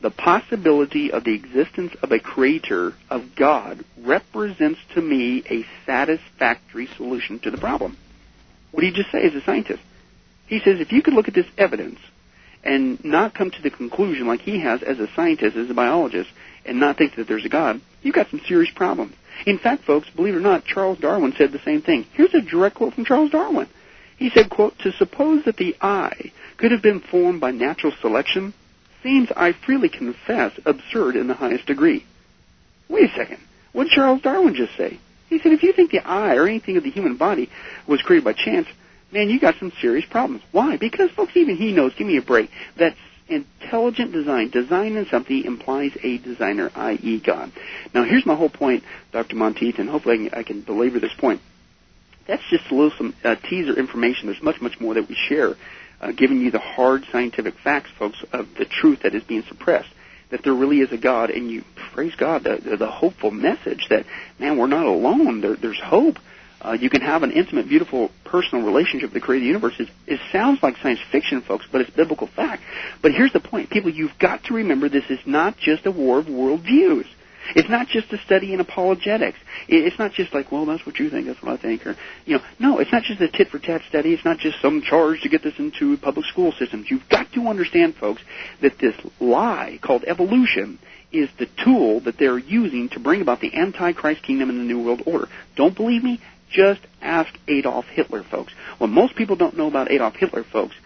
The possibility of the existence of a creator, of God, represents to me a satisfactory solution to the problem. What did he just say as a scientist? He says, if you could look at this evidence and not come to the conclusion like he has as a scientist, as a biologist, and not think that there's a God, you've got some serious problems. In fact, folks, believe it or not, Charles Darwin said the same thing. Here's a direct quote from Charles Darwin. He said, quote, "To suppose that the eye could have been formed by natural selection seems, I freely confess, absurd in the highest degree." Wait a second. What did Charles Darwin just say? He said, if you think the eye or anything of the human body was created by chance, man, you got some serious problems. Why? Because, folks, even he knows, give me a break, that intelligent design, designing something implies a designer, i.e. God. Now, here's my whole point, Dr. Monteith, and hopefully I can belabor this point. That's just a little some teaser information. There's much, much more that we share, giving you the hard scientific facts, folks, of the truth that is being suppressed, that there really is a God, and you, praise God, the hopeful message that, man, we're not alone. There's hope. You can have an intimate, beautiful, personal relationship with the creator of the universe. It sounds like science fiction, folks, but it's biblical fact. But here's the point. People, you've got to remember this is not just a war of worldviews. It's not just a study in apologetics. It's not just like, well, that's what you think, that's what I think. Or, no, it's not just a tit-for-tat study. It's not just some charge to get this into public school systems. You've got to understand, folks, that this lie called evolution is the tool that they're using to bring about the Antichrist kingdom and the New World Order. Don't believe me? Just ask Adolf Hitler, folks. What most people don't know about Adolf Hitler, folks,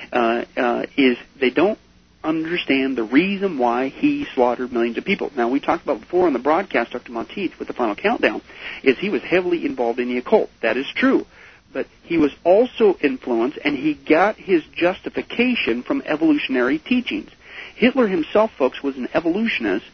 is they don't understand the reason why he slaughtered millions of people. Now, we talked about before on the broadcast, Dr. Monteith, with the Final Countdown, is he was heavily involved in the occult. That is true. But he was also influenced, and he got his justification from evolutionary teachings. Hitler himself, folks, was an evolutionist.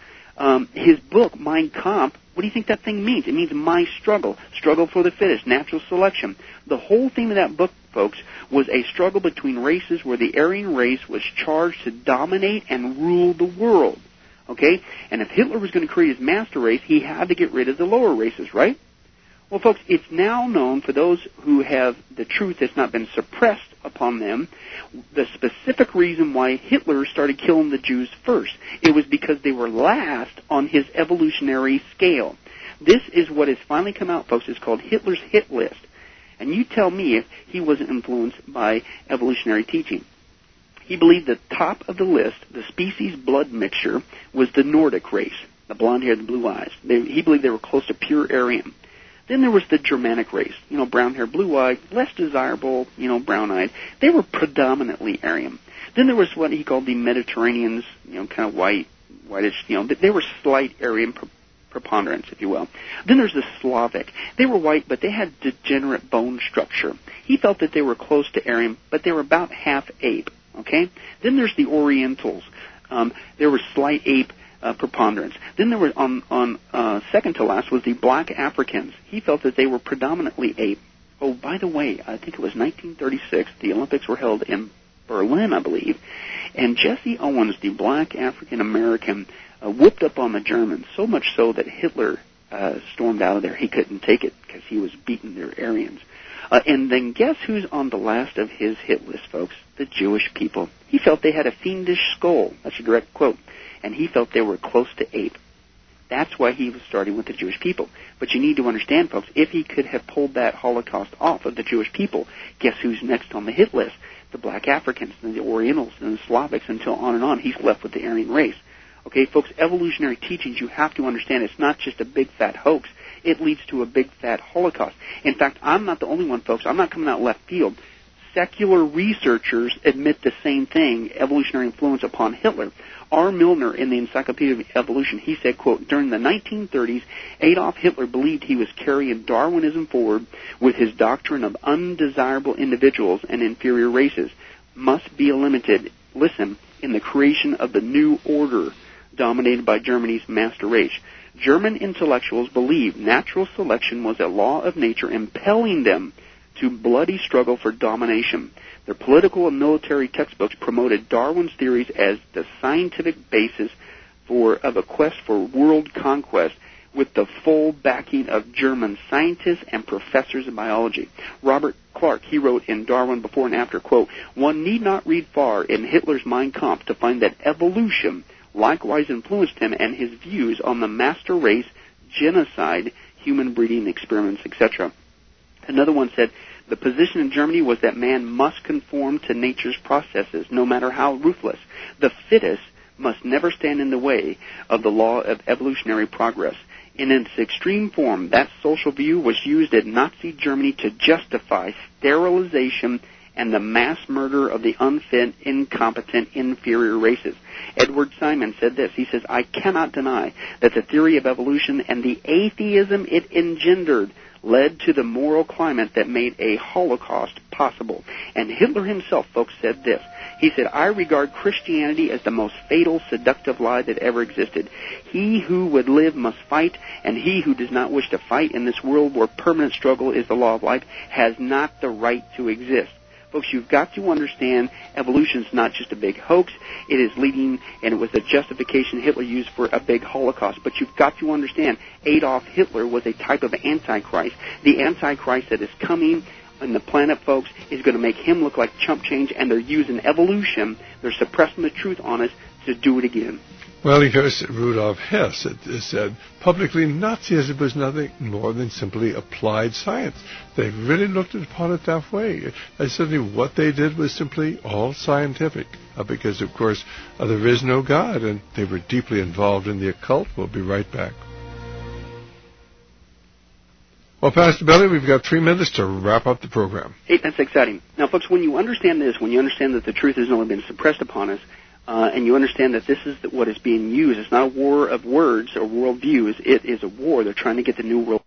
His book, Mein Kampf, what do you think that thing means? It means my struggle for the fittest, natural selection. The whole theme of that book, folks, was a struggle between races where the Aryan race was charged to dominate and rule the world. Okay? And if Hitler was going to create his master race, he had to get rid of the lower races, right? Well, folks, it's now known for those who have the truth that's not been suppressed upon them, the specific reason why Hitler started killing the Jews first. It was because they were last on his evolutionary scale. This is what has finally come out, folks. It's called Hitler's hit list. And you tell me if he wasn't influenced by evolutionary teaching. He believed the top of the list, the species blood mixture, was the Nordic race, the blonde hair, the blue eyes. He believed they were close to pure Aryan. Then there was the Germanic race, brown hair, blue eyed, less desirable, brown-eyed. They were predominantly Aryan. Then there was what he called the Mediterraneans, kind of whitish, they were slight Aryan preponderance, if you will. Then there's the Slavic. They were white, but they had degenerate bone structure. He felt that they were close to Aryan, but they were about half ape, okay? Then there's the Orientals. There was slight ape preponderance. Then there was, on second to last, was the black Africans. He felt that they were predominantly ape. Oh, by the way, I think it was 1936. The Olympics were held in Berlin, I believe. And Jesse Owens, the black African-American, whooped up on the Germans, so much so that Hitler stormed out of there. He couldn't take it because he was beating their Aryans. And then guess who's on the last of his hit list, folks? The Jewish people. He felt they had a fiendish skull. That's a direct quote. And he felt they were close to ape. That's why he was starting with the Jewish people. But you need to understand, folks, if he could have pulled that Holocaust off of the Jewish people, guess who's next on the hit list? The black Africans, and the Orientals, and the Slavics, until on and on. He's left with the Aryan race. Okay, folks, evolutionary teachings, you have to understand, it's not just a big fat hoax. It leads to a big fat Holocaust. In fact, I'm not the only one, folks. I'm not coming out left field. Secular researchers admit the same thing, evolutionary influence upon Hitler. R. Milner, in the Encyclopedia of Evolution, he said, quote, during the 1930s, Adolf Hitler believed he was carrying Darwinism forward with his doctrine of undesirable individuals and inferior races must be eliminated, listen, in the creation of the new order dominated by Germany's master race. German intellectuals believed natural selection was a law of nature impelling them to bloody struggle for domination. Their political and military textbooks promoted Darwin's theories as the scientific basis of a quest for world conquest with the full backing of German scientists and professors of biology. Robert Clark, he wrote in Darwin Before and After, quote, one need not read far in Hitler's Mein Kampf to find that evolution likewise influenced him and his views on the master race, genocide, human breeding experiments, etc. Another one said, the position in Germany was that man must conform to nature's processes, no matter how ruthless. The fittest must never stand in the way of the law of evolutionary progress. In its extreme form, that social view was used in Nazi Germany to justify sterilization and the mass murder of the unfit, incompetent, inferior races. Edward Simon said this. He says, I cannot deny that the theory of evolution and the atheism it engendered led to the moral climate that made a Holocaust possible. And Hitler himself, folks, said this. He said, I regard Christianity as the most fatal, seductive lie that ever existed. He who would live must fight, and he who does not wish to fight in this world where permanent struggle is the law of life has not the right to exist. Folks, you've got to understand evolution's not just a big hoax. It is leading, and it was the justification Hitler used for a big Holocaust. But you've got to understand, Adolf Hitler was a type of Antichrist. The Antichrist that is coming on the planet, folks, is going to make him look like chump change, and they're using evolution, they're suppressing the truth on us to do it again. Well, of course, Rudolf Hess said publicly Nazism was nothing more than simply applied science. They really looked upon it that way. Suddenly what they did was simply all scientific, because, of course, there is no God, and they were deeply involved in the occult. We'll be right back. Well, Pastor Belly, we've got 3 minutes to wrap up the program. Hey, that's exciting. Now, folks, when you understand this, when you understand that the truth has only been suppressed upon us, and you understand that this is what is being used, it's not a war of words or worldviews, it is a war. They're trying to get the new world.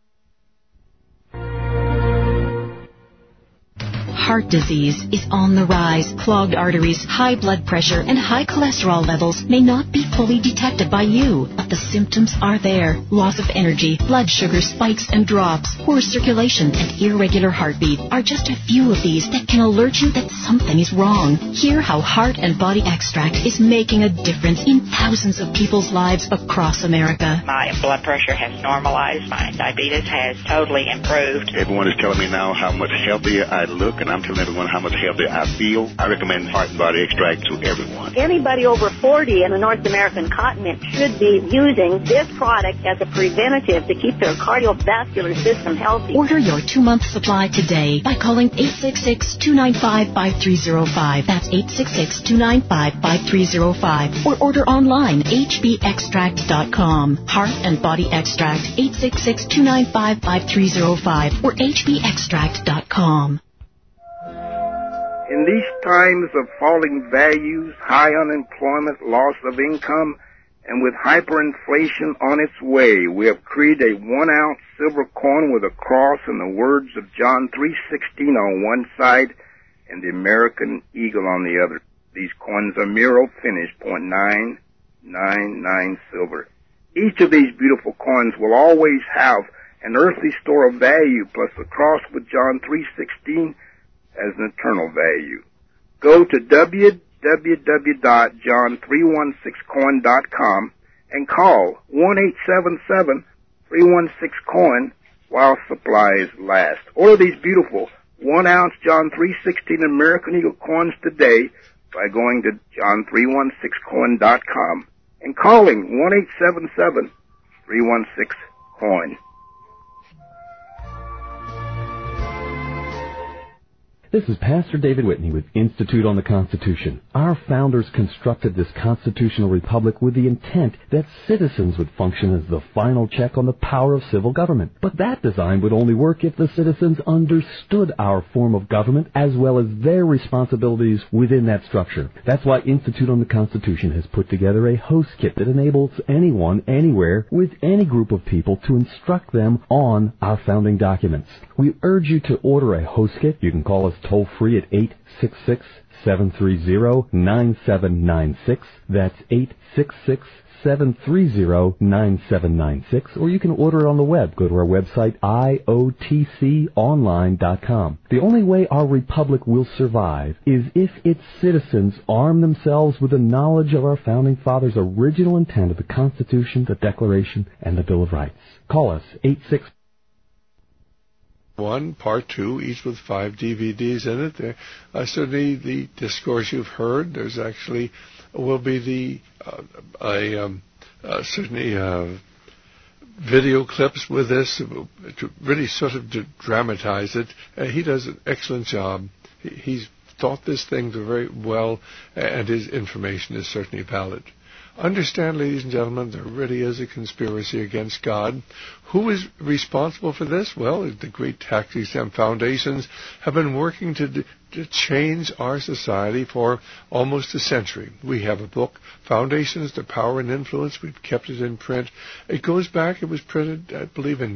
Heart disease is on the rise. Clogged arteries, high blood pressure, and high cholesterol levels may not be fully detected by you, but the symptoms are there. Loss of energy, blood sugar spikes and drops, poor circulation, and irregular heartbeat are just a few of these that can alert you that something is wrong. Hear how Heart and Body Extract is making a difference in thousands of people's lives across America. My blood pressure has normalized. My diabetes has totally improved. Everyone is telling me now how much healthier I look, and I'm telling everyone how much healthier I feel. I recommend Heart and Body Extract to everyone. Anybody over 40 in the North American continent should be using this product as a preventative to keep their cardiovascular system healthy. Order your 2-month supply today by calling 866-295-5305. That's 866-295-5305. Or order online, hbextract.com. Heart and Body Extract, 866-295-5305 or hbextract.com. In these times of falling values, high unemployment, loss of income, and with hyperinflation on its way, we have created a 1-ounce silver coin with a cross and the words of John 3:16 on one side and the American eagle on the other. These coins are Miro finished, .999 silver. Each of these beautiful coins will always have an earthly store of value plus the cross with John 3:16 as an eternal value. Go to www.john316coin.com and call 1-877-316-COIN while supplies last. Order these beautiful 1-ounce John 3:16 American Eagle coins today by going to john316coin.com and calling 1-877-316-COIN. This is Pastor David Whitney with Institute on the Constitution. Our founders constructed this constitutional republic with the intent that citizens would function as the final check on the power of civil government. But that design would only work if the citizens understood our form of government as well as their responsibilities within that structure. That's why Institute on the Constitution has put together a host kit that enables anyone, anywhere, with any group of people to instruct them on our founding documents. We urge you to order a host kit. You can call us toll-free at 866-730-9796. That's 866-730-9796. Or you can order it on the web. Go to our website, iotconline.com. The only way our republic will survive is if its citizens arm themselves with the knowledge of our founding fathers' original intent of the Constitution, the Declaration, and the Bill of Rights. Call us, 866 1, Part 2, each with 5 DVDs in it. Certainly the discourse you've heard, there's actually will be video clips with this to really sort of to dramatize it. He does an excellent job. He's thought this thing very well, and his information is certainly valid. Understand, ladies and gentlemen, there really is a conspiracy against God. Who is responsible for this? Well, the great tax-exempt foundations have been working to change our society for almost a century. We have a book, Foundations to Power and Influence. We've kept it in print. It goes back, it was printed, I believe, in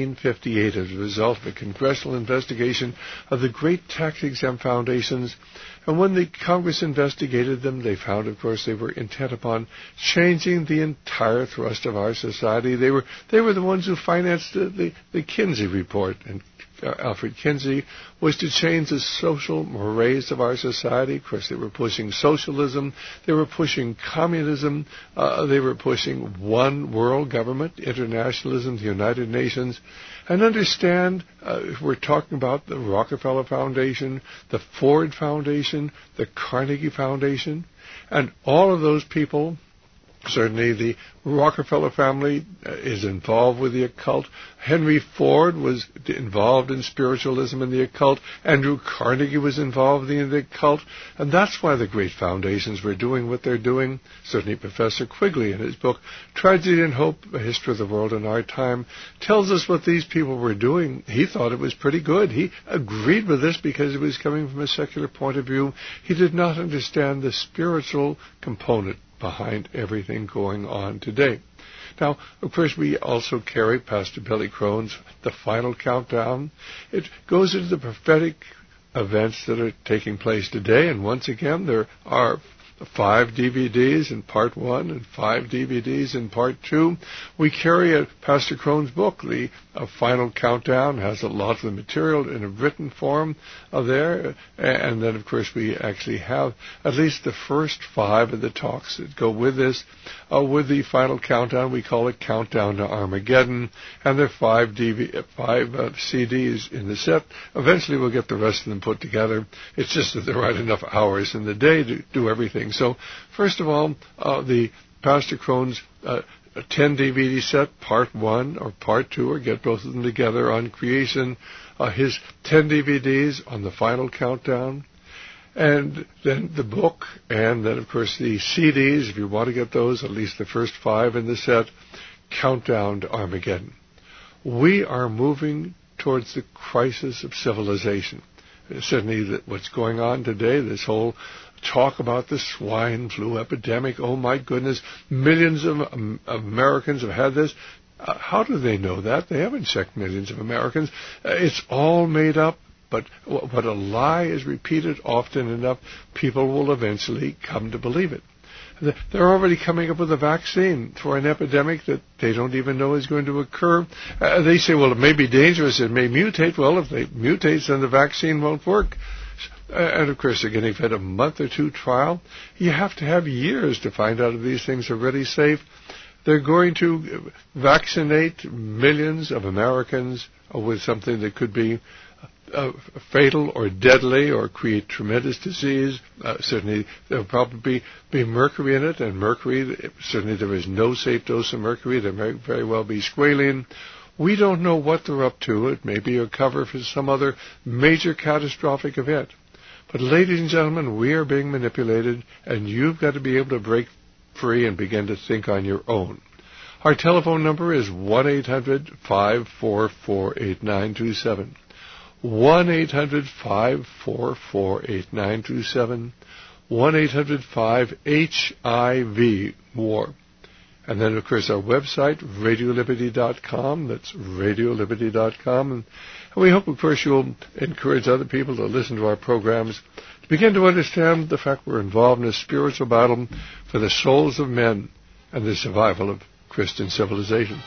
1958 as a result of a congressional investigation of the great tax-exempt foundations. And when the Congress investigated them, they found, of course, they were intent upon changing the entire thrust of our society. They were the ones who financed the Kinsey report. And Alfred Kinsey was to change the social mores of our society. Of course, they were pushing socialism. They were pushing communism. They were pushing one world government, internationalism, the United Nations. And understand, we're talking about the Rockefeller Foundation, the Ford Foundation, the Carnegie Foundation, and all of those people. Certainly the Rockefeller family is involved with the occult. Henry Ford was involved in spiritualism and the occult. Andrew Carnegie was involved in the occult. And that's why the great foundations were doing what they're doing. Certainly Professor Quigley, in his book, Tragedy and Hope, A History of the World in Our Time, tells us what these people were doing. He thought it was pretty good. He agreed with this because it was coming from a secular point of view. He did not understand the spiritual component behind everything going on today. Now, of course, we also carry Pastor Billy Crone's The Final Countdown. It goes into the prophetic events that are taking place today, and once again, there are 5 DVDs in Part 1 and 5 DVDs in Part 2. We carry Pastor Crone's book, The Final Countdown, has a lot of the material in a written form there. And then, of course, we actually have at least the first 5 of the talks that go with this. With The Final Countdown, we call it Countdown to Armageddon. And there are 5 CDs in the set. Eventually, we'll get the rest of them put together. It's just that there aren't enough hours in the day to do everything. So, first of all, the Pastor Crone's 10 DVD set, Part 1 or Part 2, or get both of them together on Creation, his 10 DVDs on The Final Countdown, and then the book, and then, of course, the CDs, if you want to get those, at least the first 5 in the set, Countdown to Armageddon. We are moving towards the crisis of civilization. Certainly what's going on today, this whole talk about the swine flu epidemic. Oh, my goodness, millions of Americans have had this. How do they know that? They haven't checked millions of Americans. It's all made up, but what a lie is repeated often enough, people will eventually come to believe it. They're already coming up with a vaccine for an epidemic that they don't even know is going to occur. They say, well, it may be dangerous, it may mutate. Well, if it mutates, then the vaccine won't work. And, of course, they're getting fed a month or 2 trial. You have to have years to find out if these things are really safe. They're going to vaccinate millions of Americans with something that could be fatal or deadly or create tremendous disease. Certainly, there will probably be mercury in it, and mercury, certainly there is no safe dose of mercury. There may very well be squalene. We don't know what they're up to. It may be a cover for some other major catastrophic event. But, ladies and gentlemen, we are being manipulated, and you've got to be able to break free and begin to think on your own. Our telephone number is 1-800-544-8927. 1-800-544-8927. 1-800-5HIV-WAR. And then, of course, our website, RadioLiberty.com. That's RadioLiberty.com. And we hope, of course, you'll encourage other people to listen to our programs, to begin to understand the fact we're involved in a spiritual battle for the souls of men and the survival of Christian civilization.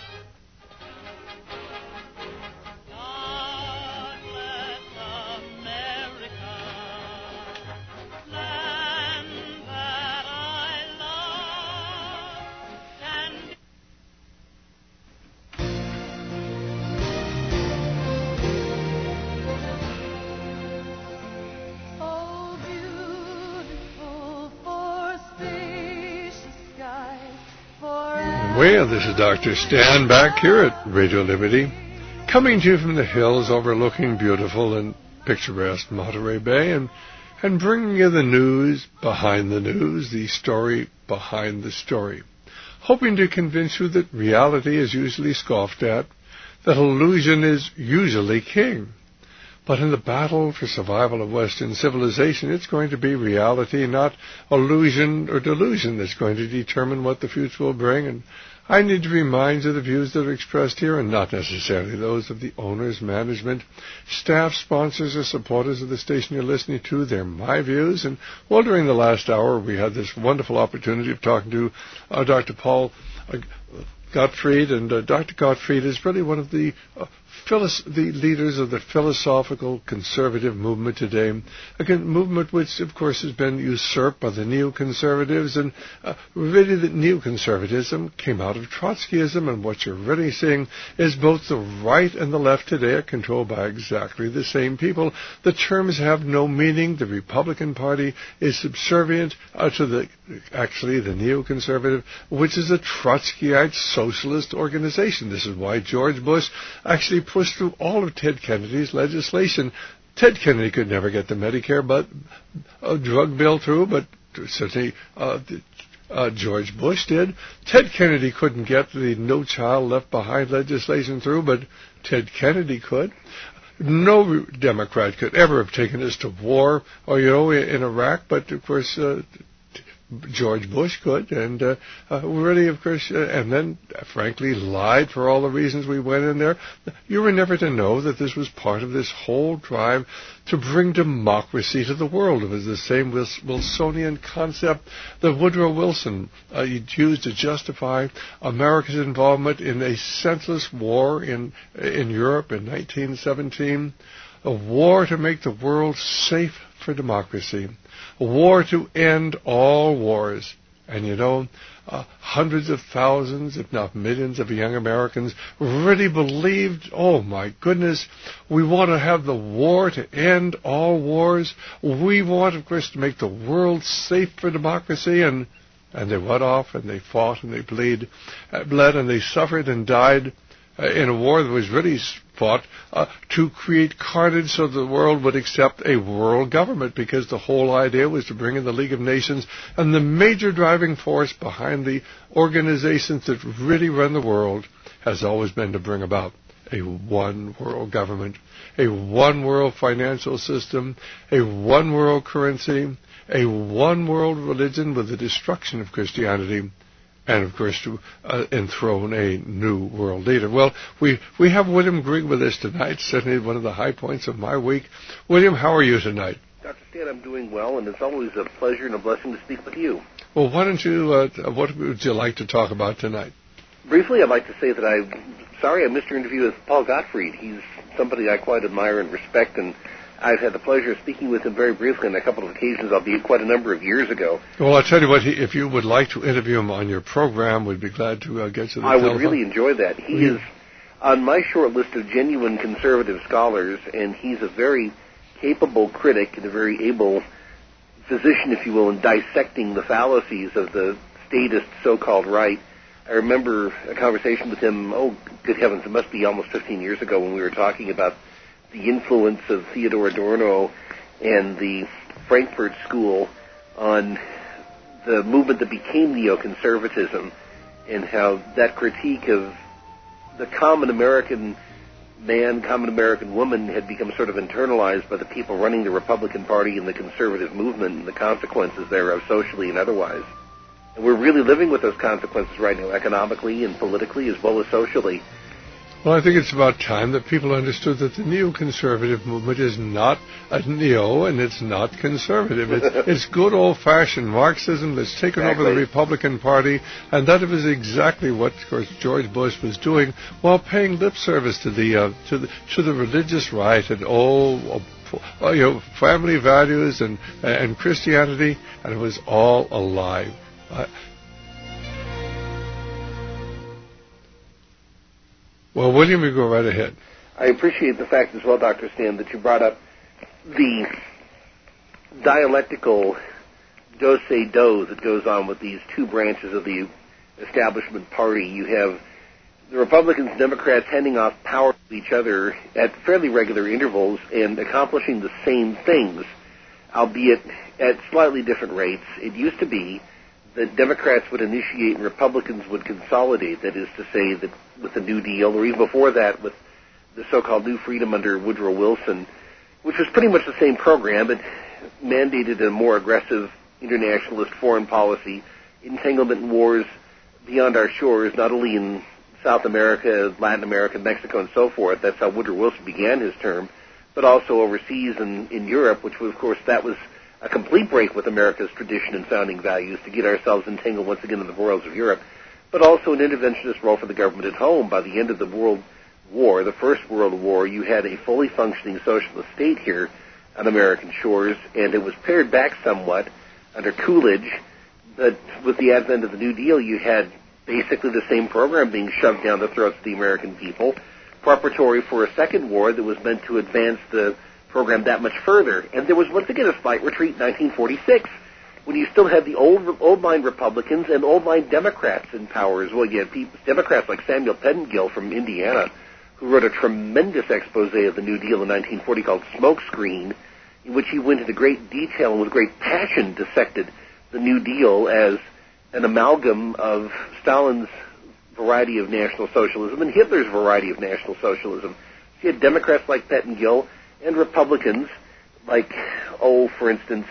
Well, this is Dr. Stan back here at Radio Liberty, coming to you from the hills overlooking beautiful and picturesque Monterey Bay, and bringing you the news behind the news, the story behind the story, hoping to convince you that reality is usually scoffed at, that illusion is usually king. But in the battle for survival of Western civilization, it's going to be reality, not illusion or delusion, that's going to determine what the future will bring. And I need to remind you the views that are expressed here are not necessarily those of the owners, management, staff, sponsors, or supporters of the station you're listening to. They're my views. And, well, during the last hour, we had this wonderful opportunity of talking to Dr. Paul Gottfried, and Dr. Gottfried is really one of the leaders of the philosophical conservative movement today, a movement which, of course, has been usurped by the neoconservatives, and really the neoconservatism came out of Trotskyism, and what you're really seeing is both the right and the left today are controlled by exactly the same people. The terms have no meaning. The Republican Party is subservient to the neoconservative, which is a Trotskyite socialist organization. This is why George Bush actually pushed through all of Ted Kennedy's legislation. Ted Kennedy could never get the Medicare drug bill through, but certainly George Bush did. Ted Kennedy couldn't get the No Child Left Behind legislation through, but Ted Kennedy could. No Democrat could ever have taken us to war, in Iraq, but of course George Bush could, and really, of course, and then, frankly, lied for all the reasons we went in there. You were never to know that this was part of this whole drive to bring democracy to the world. It was the same Wilsonian concept that Woodrow Wilson used to justify America's involvement in a senseless war in Europe in 1917, a war to make the world safe for democracy, a war to end all wars. And hundreds of thousands, if not millions of young Americans really believed, oh my goodness, we want to have the war to end all wars. We want, of course, to make the world safe for democracy. And they went off and they fought and they bled and they suffered and died in a war that was really fought to create carnage so the world would accept a world government, because the whole idea was to bring in the League of Nations, and the major driving force behind the organizations that really run the world has always been to bring about a one world government, a one world financial system, a one world currency, a one world religion with the destruction of Christianity, and, of course, to enthrone a new world leader. Well, we have William Grigg with us tonight, certainly one of the high points of my week. William, how are you tonight? Dr. Stan, I'm doing well, and it's always a pleasure and a blessing to speak with you. Well, why don't you, what would you like to talk about tonight? Briefly, I'd like to say that I'm sorry I missed your interview with Paul Gottfried. He's somebody I quite admire and respect, and I've had the pleasure of speaking with him very briefly on a couple of occasions, albeit quite a number of years ago. Well, I'll tell you what, if you would like to interview him on your program, we'd be glad to get to the telephone. I would really enjoy that. He is on my short list of genuine conservative scholars, and he's a very capable critic and a very able physician, if you will, in dissecting the fallacies of the statist so-called right. I remember a conversation with him, good heavens, it must be almost 15 years ago, when we were talking about the influence of Theodor Adorno and the Frankfurt School on the movement that became neoconservatism, and how that critique of the common American man, common American woman had become sort of internalized by the people running the Republican Party and the conservative movement, and the consequences thereof socially and otherwise. And we're really living with those consequences right now, economically and politically as well as socially. Well, I think it's about time that people understood that the neoconservative movement is not a neo and it's not conservative. It's good old-fashioned Marxism that's taken over the Republican Party, and that was exactly what, of course, George Bush was doing while paying lip service to the religious right and family values and Christianity, and it was all a lie. Well, William, you go right ahead. I appreciate the fact as well, Dr. Stan, that you brought up the dialectical do-se-do that goes on with these two branches of the establishment party. You have the Republicans and Democrats handing off power to each other at fairly regular intervals and accomplishing the same things, albeit at slightly different rates. It used to be that Democrats would initiate and Republicans would consolidate, that is to say that with the New Deal, or even before that with the so-called New Freedom under Woodrow Wilson, which was pretty much the same program, but mandated a more aggressive internationalist foreign policy, entanglement in wars beyond our shores, not only in South America, Latin America, Mexico, and so forth. That's how Woodrow Wilson began his term, but also overseas in Europe, which was, of course, that was a complete break with America's tradition and founding values to get ourselves entangled once again in the broils of Europe, but also an interventionist role for the government at home. By the end of the World War, the First World War, you had a fully functioning socialist state here on American shores, and it was pared back somewhat under Coolidge, but with the advent of the New Deal, you had basically the same program being shoved down the throats of the American people, preparatory for a second war that was meant to advance the program that much further. And there was once again a slight retreat in 1946, when you still had the old-line Republicans and old-line Democrats in power as well. You had Democrats like Samuel Pettengill from Indiana, who wrote a tremendous expose of the New Deal in 1940 called Smokescreen, in which he went into great detail and with great passion dissected the New Deal as an amalgam of Stalin's variety of National Socialism and Hitler's variety of National Socialism. So you had Democrats like Pettengill and Republicans like, for instance,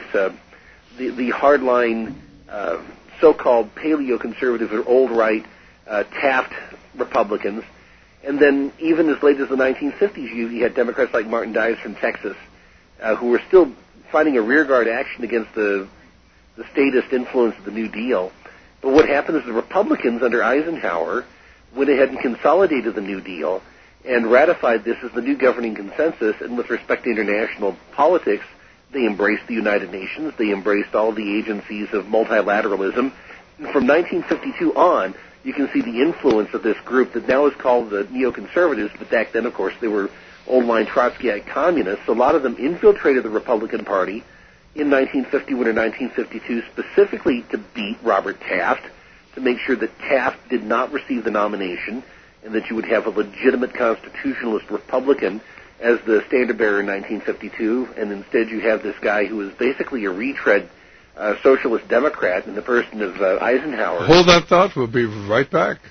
the hardline so-called paleo-conservative or old-right Taft Republicans. And then even as late as the 1950s, you had Democrats like Martin Dies from Texas, who were still fighting a rearguard action against the statist influence of the New Deal. But what happened is the Republicans under Eisenhower went ahead and consolidated the New Deal and ratified this as the new governing consensus. And with respect to international politics, they embraced the United Nations. They embraced all the agencies of multilateralism. And from 1952 on, you can see the influence of this group that now is called the neoconservatives, but back then, of course, they were old-line Trotskyite communists. A lot of them infiltrated the Republican Party in 1951 or 1952 specifically to beat Robert Taft, to make sure that Taft did not receive the nomination and that you would have a legitimate constitutionalist Republican as the standard-bearer in 1952, and instead you have this guy who is basically a retread socialist Democrat in the person of Eisenhower. Hold that thought. We'll be right back.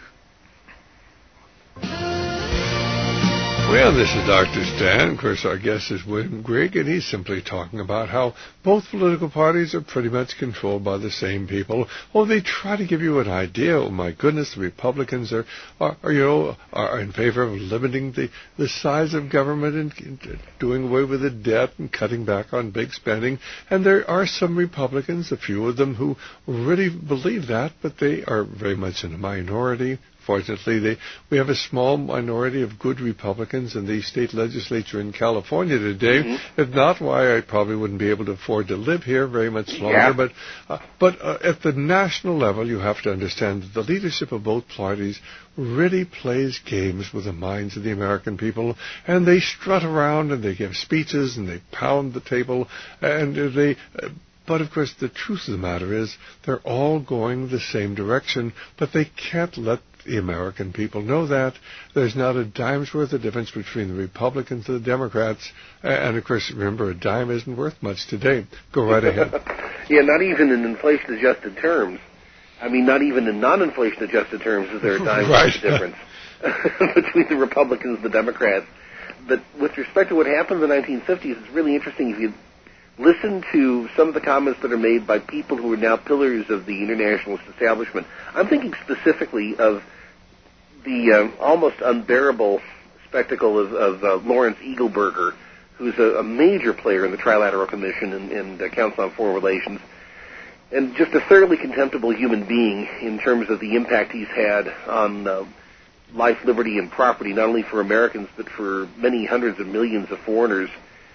Well, this is Dr. Stan. Of course, our guest is William Grigg, and he's simply talking about how both political parties are pretty much controlled by the same people. Oh, they try to give you an idea. Oh, my goodness, the Republicans are in favor of limiting the size of government and doing away with the debt and cutting back on big spending. And there are some Republicans, a few of them, who really believe that, but they are very much in a minority. Fortunately, we have a small minority of good Republicans in the state legislature in California today. Mm-hmm. If not, why I probably wouldn't be able to afford to live here very much longer. Yeah. But at the national level, you have to understand that the leadership of both parties really plays games with the minds of the American people, and they strut around and they give speeches and they pound the table and they. But, of course, the truth of the matter is they're all going the same direction, but they can't let the American people know that. There's not a dime's worth of difference between the Republicans and the Democrats. And, of course, remember, a dime isn't worth much today. Go right ahead. Yeah, not even in inflation-adjusted terms. I mean, not even in non-inflation-adjusted terms is there a dime's worth of difference between the Republicans and the Democrats. But with respect to what happened in the 1950s, it's really interesting if you listen to some of the comments that are made by people who are now pillars of the internationalist establishment. I'm thinking specifically of the almost unbearable spectacle of Lawrence Eagleburger, who's a major player in the Trilateral Commission and Council on Foreign Relations, and just a thoroughly contemptible human being in terms of the impact he's had on life, liberty, and property, not only for Americans, but for many hundreds of millions of foreigners,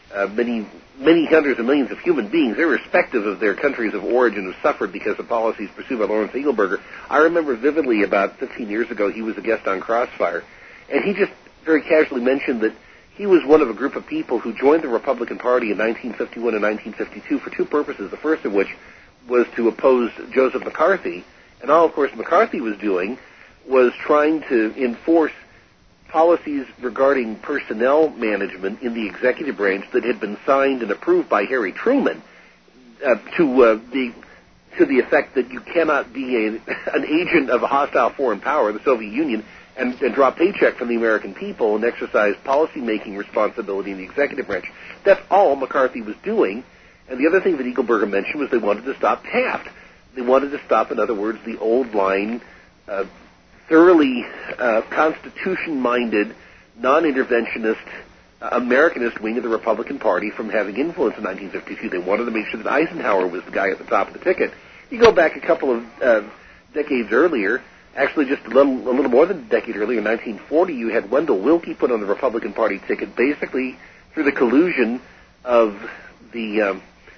many hundreds of millions of human beings, irrespective of their countries of origin, have suffered because of policies pursued by Lawrence Eagleburger. I remember vividly about 15 years ago, he was a guest on Crossfire, and he just very casually mentioned that he was one of a group of people who joined the Republican Party in 1951 and 1952 for two purposes, the first of which was to oppose Joseph McCarthy, And all, of course, McCarthy was doing was trying to enforce policies regarding personnel management in the executive branch that had been signed and approved by Harry Truman to the effect that you cannot be an agent of a hostile foreign power, the Soviet Union, and draw a paycheck from the American people and exercise policy-making responsibility in the executive branch. That's all McCarthy was doing. And the other thing that Eagleburger mentioned was they wanted to stop Taft. They wanted to stop, in other words, the old line, thoroughly Constitution-minded, non-interventionist, Americanist wing of the Republican Party from having influence in 1952. They wanted to make sure that Eisenhower was the guy at the top of the ticket. You go back a couple of decades earlier, actually just a little more than a decade earlier, in 1940, you had Wendell Willkie put on the Republican Party ticket basically through the collusion of the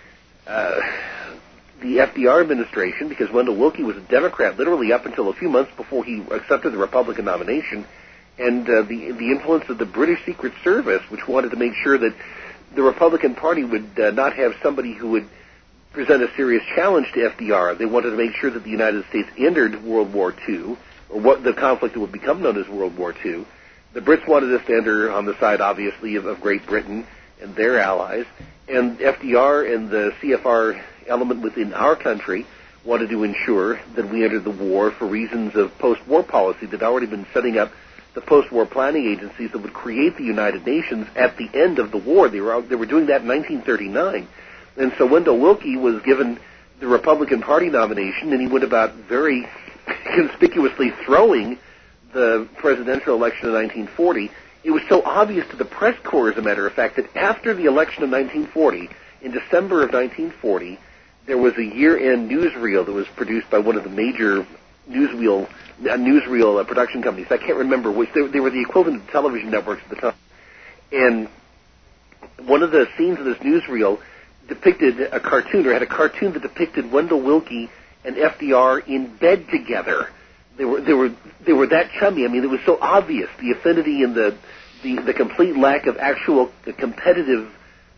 FDR administration, because Wendell Willkie was a Democrat literally up until a few months before he accepted the Republican nomination, and the influence of the British Secret Service, which wanted to make sure that the Republican Party would not have somebody who would present a serious challenge to FDR. They wanted to make sure that the United States entered World War II, or what the conflict that would become known as World War II. The Brits wanted us to enter on the side, obviously, of Great Britain and their allies, and FDR and the CFR element within our country wanted to ensure that we entered the war for reasons of post-war policy that had already been setting up the post-war planning agencies that would create the United Nations at the end of the war. They were doing that in 1939. And so Wendell Willkie was given the Republican Party nomination, and he went about very conspicuously throwing the presidential election of 1940. It was so obvious to the press corps, as a matter of fact, that after the election of 1940, in December of 1940, there was a year-end newsreel that was produced by one of the major newsreel production companies. I can't remember which. They were the equivalent of television networks at the time. And one of the scenes of this newsreel depicted a cartoon, or had a cartoon that depicted Wendell Willkie and FDR in bed together. They were that chummy. I mean, it was so obvious, the affinity and the complete lack of actual competitive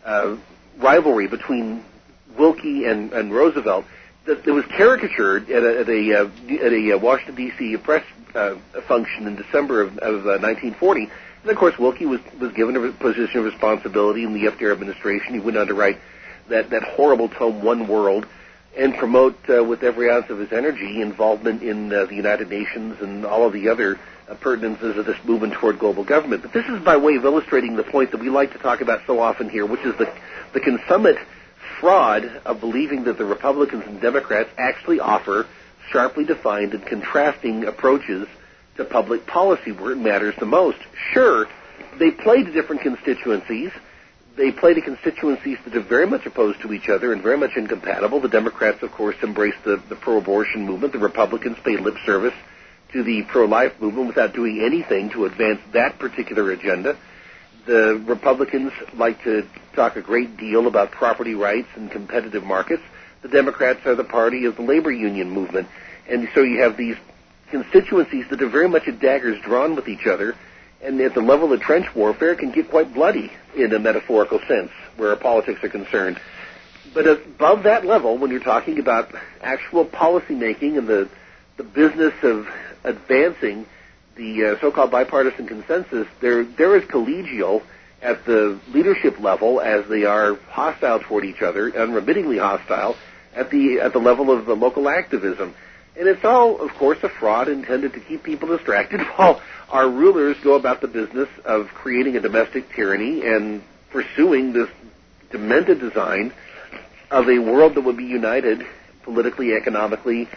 rivalry between Willkie and Roosevelt, that it was caricatured at a Washington D.C. press function in December of 1940. And of course, Willkie was given a position of responsibility in the FDR administration. He went on to write that horrible tome, One World, and promote with every ounce of his energy involvement in the United Nations and all of the other pertinences of this movement toward global government. But this is by way of illustrating the point that we like to talk about so often here, which is the consummate fraud of believing that the Republicans and Democrats actually offer sharply defined and contrasting approaches to public policy where it matters the most. Sure, they play to different constituencies. They play to constituencies that are very much opposed to each other and very much incompatible. The Democrats, of course, embrace the pro-abortion movement. The Republicans pay lip service to the pro-life movement without doing anything to advance that particular agenda. The Republicans like to talk a great deal about property rights and competitive markets. The Democrats are the party of the labor union movement. And so you have these constituencies that are very much at daggers drawn with each other. And at the level of trench warfare, it can get quite bloody in a metaphorical sense where politics are concerned. But above that level, when you're talking about actual policy making and the business of advancing the so-called bipartisan consensus, they're as collegial at the leadership level as they are hostile toward each other, unremittingly hostile at the level of the local activism. And it's all, of course, a fraud intended to keep people distracted while our rulers go about the business of creating a domestic tyranny and pursuing this demented design of a world that would be united politically, economically,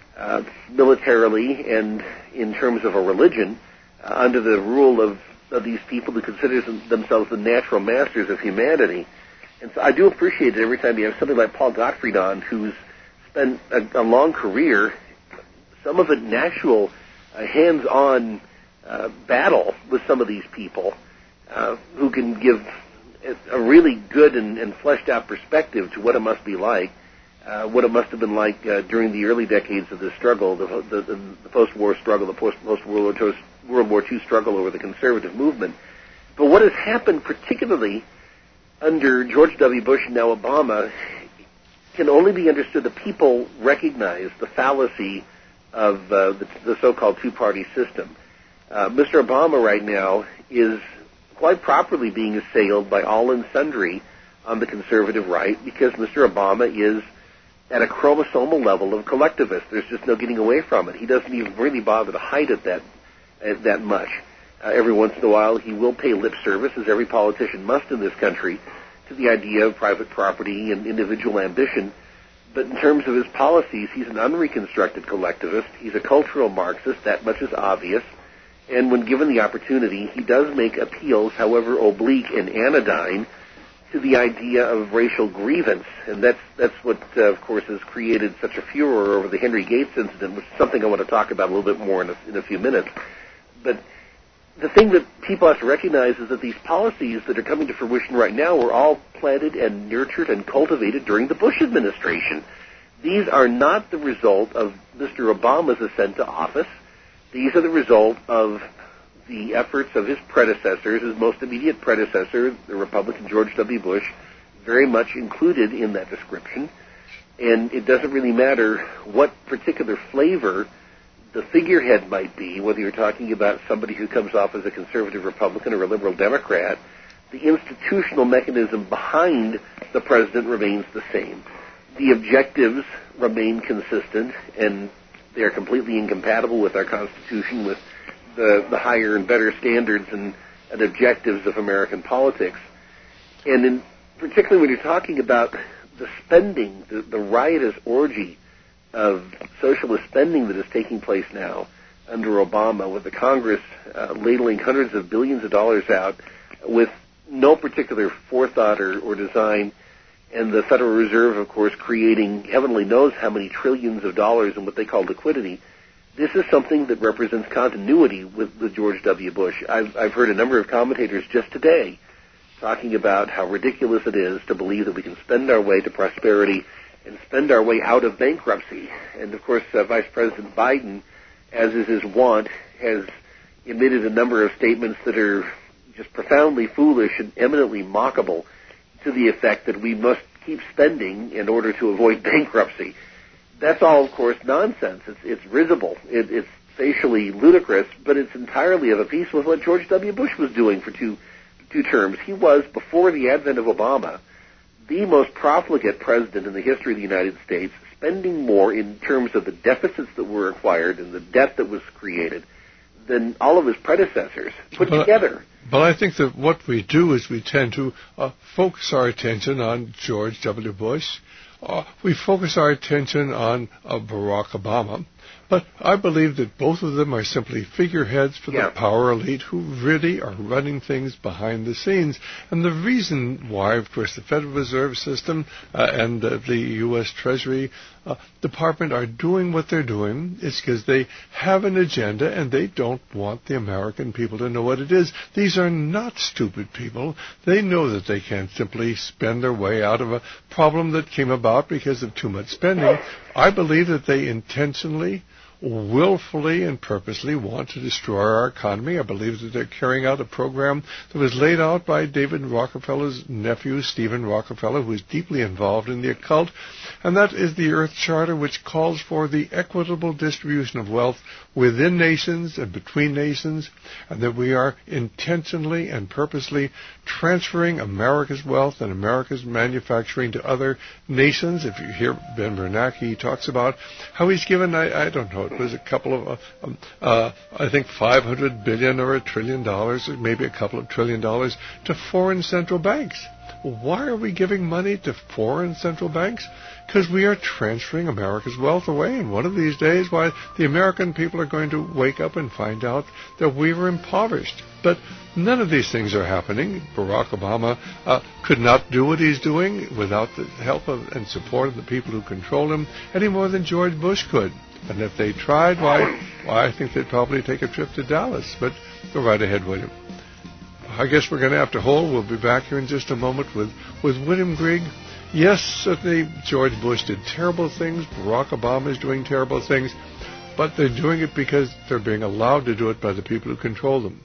militarily, and in terms of a religion under the rule of these people who consider themselves the natural masters of humanity. And so I do appreciate it every time you have somebody like Paul Gottfried on, who's spent a long career, some of it in actual hands-on battle with some of these people, who can give a really good and fleshed-out perspective to what it must be like, what it must have been like during the early decades of this struggle, the post-war struggle, the post-World War II struggle over the conservative movement. But what has happened, particularly under George W. Bush and now Obama, can only be understood. The people recognize the fallacy of the so-called two-party system. Mr. Obama right now is quite properly being assailed by all and sundry on the conservative right because Mr. Obama is at a chromosomal level of collectivist. There's just no getting away from it. He doesn't even really bother to hide it that much. Every once in a while, he will pay lip service, as every politician must in this country, to the idea of private property and individual ambition. But in terms of his policies, he's an unreconstructed collectivist. He's a cultural Marxist. That much is obvious. And when given the opportunity, he does make appeals, however oblique and anodyne, to the idea of racial grievance. And that's what, of course, has created such a furor over the Henry Gates incident, which is something I want to talk about a little bit more in a few minutes. But the thing that people have to recognize is that these policies that are coming to fruition right now were all planted and nurtured and cultivated during the Bush administration. These are not the result of Mr. Obama's ascent to office. These are the result of the efforts of his predecessors, his most immediate predecessor, the Republican George W. Bush, very much included in that description. And it doesn't really matter what particular flavor the figurehead might be, whether you're talking about somebody who comes off as a conservative Republican or a liberal Democrat. The institutional mechanism behind the president remains the same. The objectives remain consistent, and they are completely incompatible with our Constitution, with the higher and better standards and objectives of American politics. And particularly when you're talking about the spending, the riotous orgy of socialist spending that is taking place now under Obama, with the Congress ladling hundreds of billions of dollars out with no particular forethought or design, and the Federal Reserve, of course, creating heavenly knows how many trillions of dollars in what they call liquidity. This is something that represents continuity with George W. Bush. I've heard a number of commentators just today talking about how ridiculous it is to believe that we can spend our way to prosperity and spend our way out of bankruptcy. And, of course, Vice President Biden, as is his wont, has emitted a number of statements that are just profoundly foolish and eminently mockable, to the effect that we must keep spending in order to avoid bankruptcy. That's all, of course, nonsense. It's risible. It's facially ludicrous, but it's entirely of a piece with what George W. Bush was doing for two terms. He was, before the advent of Obama, the most profligate president in the history of the United States, spending more in terms of the deficits that were acquired and the debt that was created than all of his predecessors put together. But I think that what we do is we tend to focus our attention on George W. Bush. We focus our attention on Barack Obama. But I believe that both of them are simply figureheads for the power elite who really are running things behind the scenes. And the reason why, of course, the Federal Reserve System and the U.S. Treasury Department are doing what they're doing is because they have an agenda and they don't want the American people to know what it is. These are not stupid people. They know that they can't simply spend their way out of a problem that came about because of too much spending. I believe that they intentionally, willfully and purposely want to destroy our economy. I believe that they're carrying out a program that was laid out by David Rockefeller's nephew, Stephen Rockefeller, who is deeply involved in the occult, and that is the Earth Charter, which calls for the equitable distribution of wealth within nations and between nations, and that we are intentionally and purposely transferring America's wealth and America's manufacturing to other nations. If you hear Ben Bernanke, he talks about how he's given, I don't know, it was a couple of, I think $500 billion or $1 trillion, or maybe a couple of $1 trillion to foreign central banks. Why are we giving money to foreign central banks? Because we are transferring America's wealth away, and one of these days, why, the American people are going to wake up and find out that we were impoverished. But none of these things are happening. Barack Obama could not do what he's doing without the help of and support of the people who control him any more than George Bush could. And if they tried, why, I think they'd probably take a trip to Dallas. But go right ahead, William. I guess we're going to have to hold. We'll be back here in just a moment with William Grigg. Yes, certainly George Bush did terrible things. Barack Obama is doing terrible things. But they're doing it because they're being allowed to do it by the people who control them.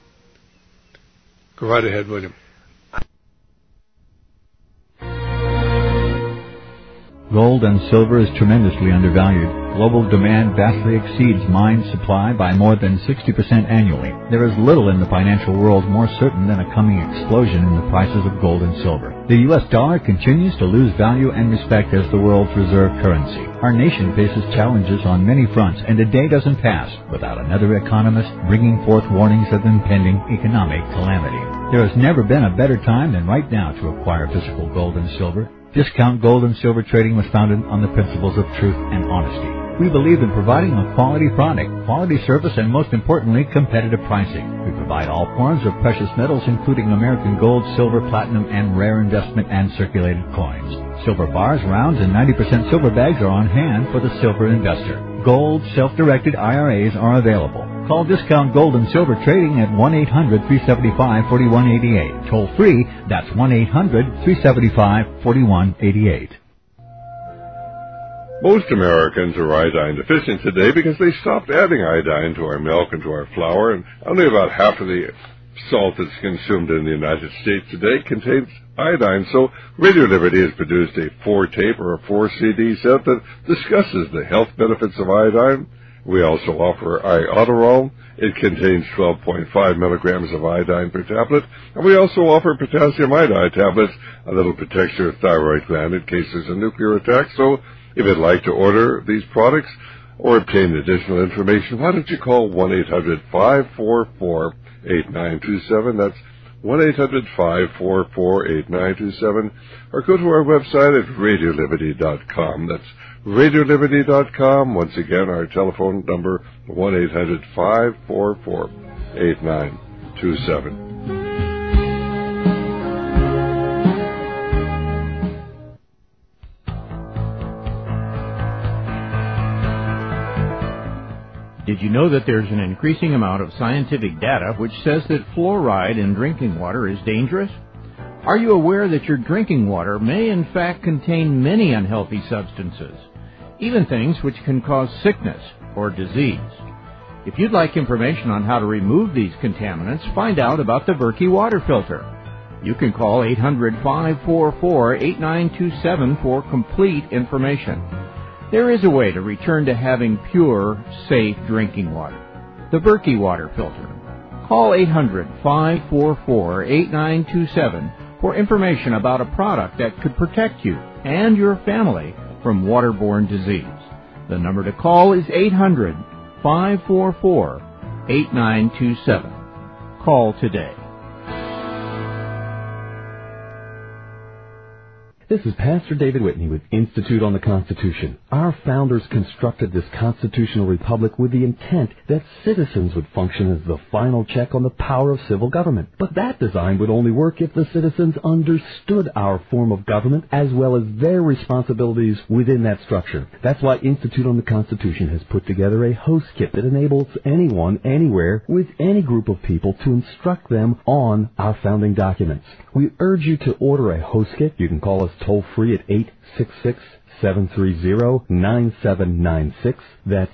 Go right ahead, William. Gold and silver is tremendously undervalued. Global demand vastly exceeds mine supply by more than 60% annually. There is little in the financial world more certain than a coming explosion in the prices of gold and silver. The U.S. dollar continues to lose value and respect as the world's reserve currency. Our nation faces challenges on many fronts, and a day doesn't pass without another economist bringing forth warnings of impending economic calamity. There has never been a better time than right now to acquire physical gold and silver. Discount Gold and Silver Trading was founded on the principles of truth and honesty. We believe in providing a quality product, quality service, and most importantly, competitive pricing. We provide all forms of precious metals, including American gold, silver, platinum, and rare investment and circulated coins. Silver bars, rounds, and 90% silver bags are on hand for the silver investor. Gold self-directed IRAs are available. Call Discount Gold and Silver Trading at 1-800-375-4188. Toll free, that's 1-800-375-4188. Most Americans are iodine deficient today because they stopped adding iodine to our milk and to our flour, and only about half of the salt that's consumed in the United States today contains iodine. So Radio Liberty has produced a 4-tape or a 4-CD set that discusses the health benefits of iodine. We also offer Iodoral. It contains 12.5 milligrams of iodine per tablet. And we also offer potassium iodide tablets that'll protect your thyroid gland in case there's a nuclear attack. So if you'd like to order these products or obtain additional information, why don't you call 1-800-544-8927. That's 1-800-544-8927. Or go to our website at radioliberty.com. That's radioliberty.com. Once again, our telephone number, 1-800-544-8927. Did you know that there's an increasing amount of scientific data which says that fluoride in drinking water is dangerous? Are you aware that your drinking water may in fact contain many unhealthy substances, even things which can cause sickness or disease? If you'd like information on how to remove these contaminants, find out about the Berkey water filter. You can call 800-544-8927 for complete information. There is a way to return to having pure, safe drinking water. The Berkey water filter. Call 800-544-8927 for information about a product that could protect you and your family from waterborne disease. The number to call is 800-544-8927. Call today. This is Pastor David Whitney with Institute on the Constitution. Our founders constructed this constitutional republic with the intent that citizens would function as the final check on the power of civil government. But that design would only work if the citizens understood our form of government as well as their responsibilities within that structure. That's why Institute on the Constitution has put together a host kit that enables anyone, anywhere, with any group of people to instruct them on our founding documents. We urge you to order a host kit. You can call us toll free at 866-730-9796. That's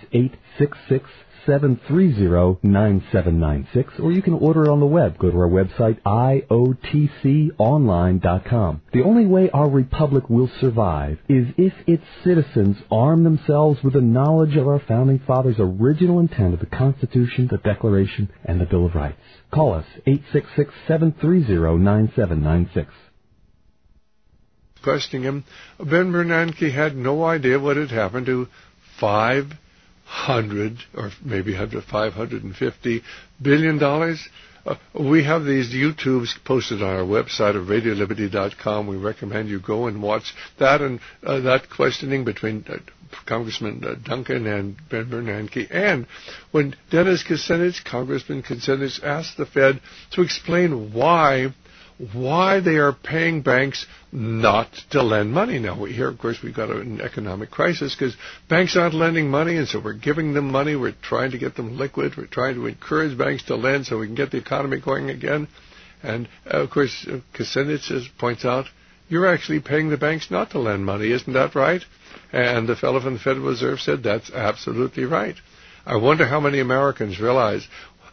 866-730-9796. Or you can order it on the web. Go to our website, iotconline.com. The only way our republic will survive is if its citizens arm themselves with the knowledge of our founding fathers' original intent of the Constitution, the Declaration, and the Bill of Rights. Call us, 866-730-9796. Questioning him, Ben Bernanke had no idea what had happened to 500 or maybe $550 billion. We have these YouTubes posted on our website of radioliberty.com. We recommend you go and watch that and that questioning between Congressman Duncan and Ben Bernanke. And when Dennis Kucinich, Congressman Kucinich, asked the Fed to explain why they are paying banks not to lend money. Now, here, of course, we've got an economic crisis because banks aren't lending money, and so we're giving them money. We're trying to get them liquid. We're trying to encourage banks to lend so we can get the economy going again. And, of course, Kucinich points out, you're actually paying the banks not to lend money. Isn't that right? And the fellow from the Federal Reserve said, that's absolutely right. I wonder how many Americans realize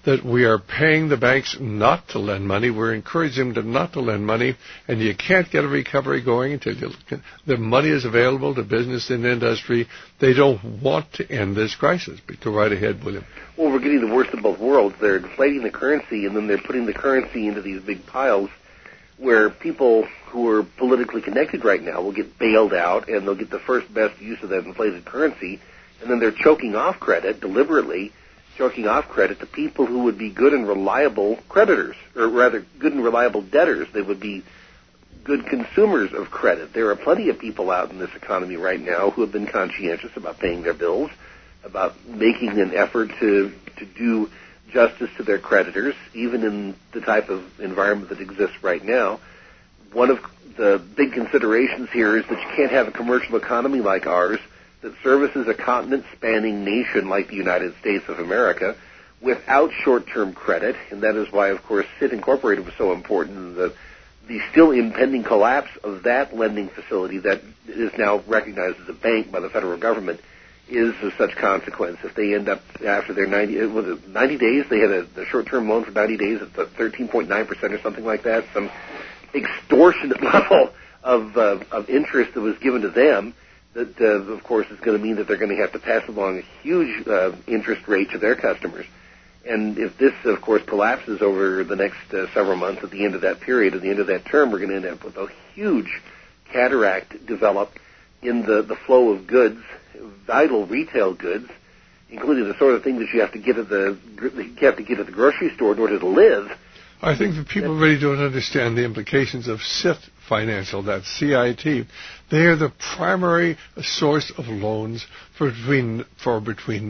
that we are paying the banks not to lend money. We're encouraging them not to lend money, and you can't get a recovery going until the money is available to business and industry. They don't want to end this crisis. But go right ahead, William. Well, we're getting the worst of both worlds. They're inflating the currency, and then they're putting the currency into these big piles where people who are politically connected right now will get bailed out, and they'll get the first best use of that inflated currency, and then they're choking off credit, deliberately choking off credit to people who would be good and reliable creditors, or rather good and reliable debtors. They would be good consumers of credit. There are plenty of people out in this economy right now who have been conscientious about paying their bills, about making an effort to do justice to their creditors, even in the type of environment that exists right now. One of the big considerations here is that you can't have a commercial economy like ours that services a continent-spanning nation like the United States of America without short-term credit, and that is why, of course, SIT Incorporated was so important. The still impending collapse of that lending facility that is now recognized as a bank by the federal government is of such consequence. If they end up after their 90 days, they had a short-term loan for 90 days at 13.9% or something like that, some extortionate level of interest that was given to them that, of course, is going to mean that they're going to have to pass along a huge interest rate to their customers. And if this, of course, collapses over the next several months, at the end of that period, at the end of that term, we're going to end up with a huge cataract develop in the flow of goods, vital retail goods, including the sort of thing that you have to get at the grocery store in order to live. I think that people really don't understand the implications of SIT Financial, that's CIT. They are the primary source of loans for between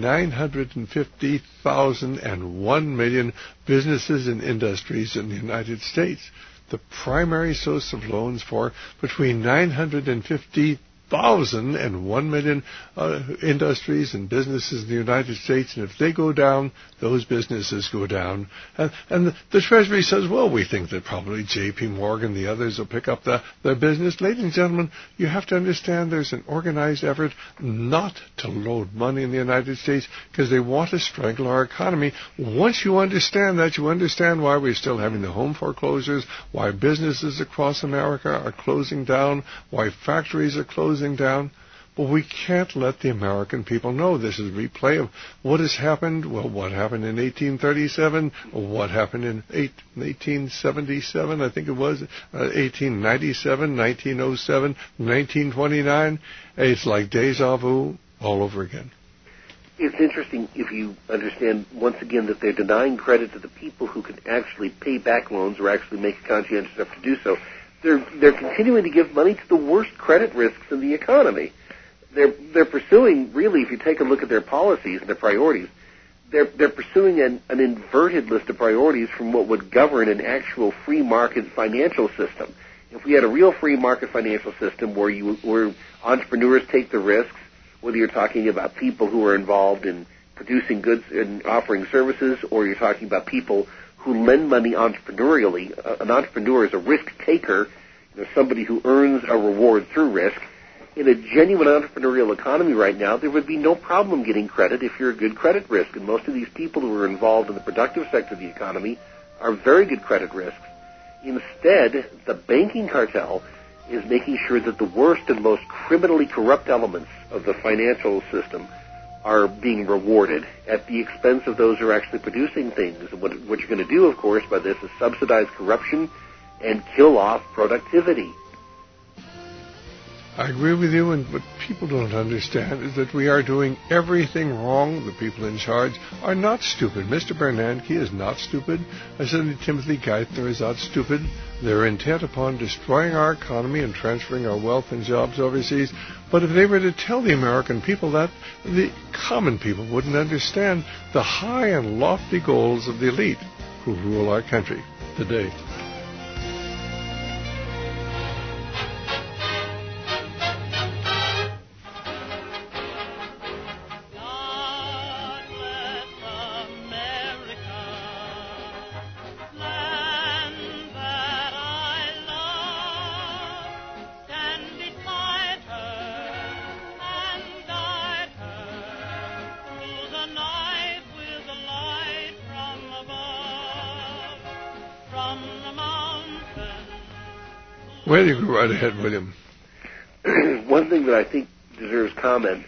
950,000 and 1 million businesses and industries in the United States. The primary source of loans for between 950,000 and 1 million industries and businesses in the United States, and if they go down, those businesses go down. And the Treasury says, well, we think that probably J.P. Morgan, the others, will pick up their business. Ladies and gentlemen, you have to understand there's an organized effort not to load money in the United States because they want to strangle our economy. Once you understand that, you understand why we're still having the home foreclosures, why businesses across America are closing down, why factories are closing down. But we can't let the American people know. This is a replay of what has happened. Well, what happened in 1837? What happened in 1877? I think it was 1897, 1907, 1929. It's like deja vu all over again. It's interesting if you understand, once again, that they're denying credit to the people who can actually pay back loans or actually make a conscientious effort to do so. They're continuing to give money to the worst credit risks in the economy. They're pursuing, really, if you take a look at their policies and their priorities, they're pursuing an inverted list of priorities from what would govern an actual free market financial system. If we had a real free market financial system where entrepreneurs take the risks, whether you're talking about people who are involved in producing goods and offering services, or you're talking about people who lend money entrepreneurially. An entrepreneur is a risk taker, somebody who earns a reward through risk. In a genuine entrepreneurial economy right now, there would be no problem getting credit if you're a good credit risk. And most of these people who are involved in the productive sector of the economy are very good credit risks. Instead, the banking cartel is making sure that the worst and most criminally corrupt elements of the financial system are being rewarded at the expense of those who are actually producing things. And what you're going to do, of course, by this is subsidize corruption and kill off productivity. I agree with you, and what people don't understand is that we are doing everything wrong. The people in charge are not stupid. Mr. Bernanke is not stupid. I said Timothy Geithner is not stupid. They're intent upon destroying our economy and transferring our wealth and jobs overseas. But if they were to tell the American people that, the common people wouldn't understand the high and lofty goals of the elite who rule our country today. From above. Well, you go right ahead, William. One thing that I think deserves comment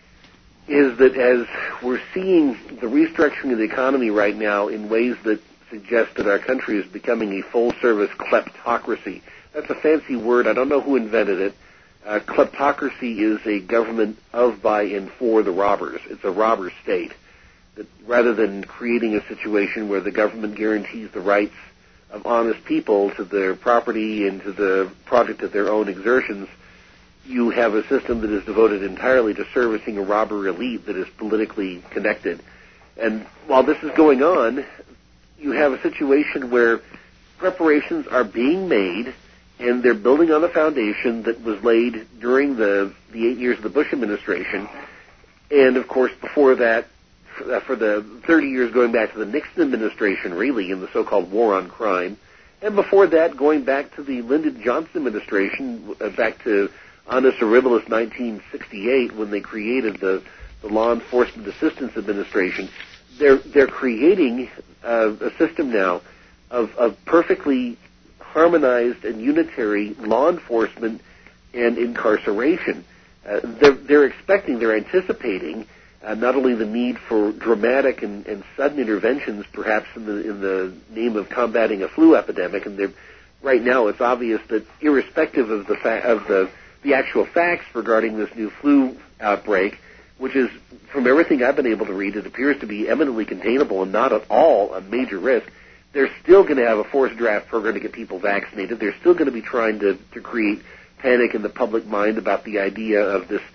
is that as we're seeing the restructuring of the economy right now in ways that suggest that our country is becoming a full-service kleptocracy. That's a fancy word. I don't know who invented it. Kleptocracy is a government of, by, and for the robbers. It's a robber state. That rather than creating a situation where the government guarantees the rights of honest people to their property and to the product of their own exertions, you have a system that is devoted entirely to servicing a robber elite that is politically connected. And while this is going on, you have a situation where preparations are being made, and they're building on a foundation that was laid during the 8 years of the Bush administration. And, of course, before that, for the 30 years going back to the Nixon administration, really, in the so-called war on crime. And before that, going back to the Lyndon Johnson administration, back to Annus Horribilis 1968, when they created the Law Enforcement Assistance Administration. They're creating a system now of perfectly harmonized and unitary law enforcement and incarceration. They're anticipating not only the need for dramatic and sudden interventions, perhaps in the name of combating a flu epidemic, and right now it's obvious that irrespective of the actual facts regarding this new flu outbreak, which is, from everything I've been able to read, it appears to be eminently containable and not at all a major risk. They're still going to have a forced draft program to get people vaccinated. They're still going to be trying to create panic in the public mind about the idea of this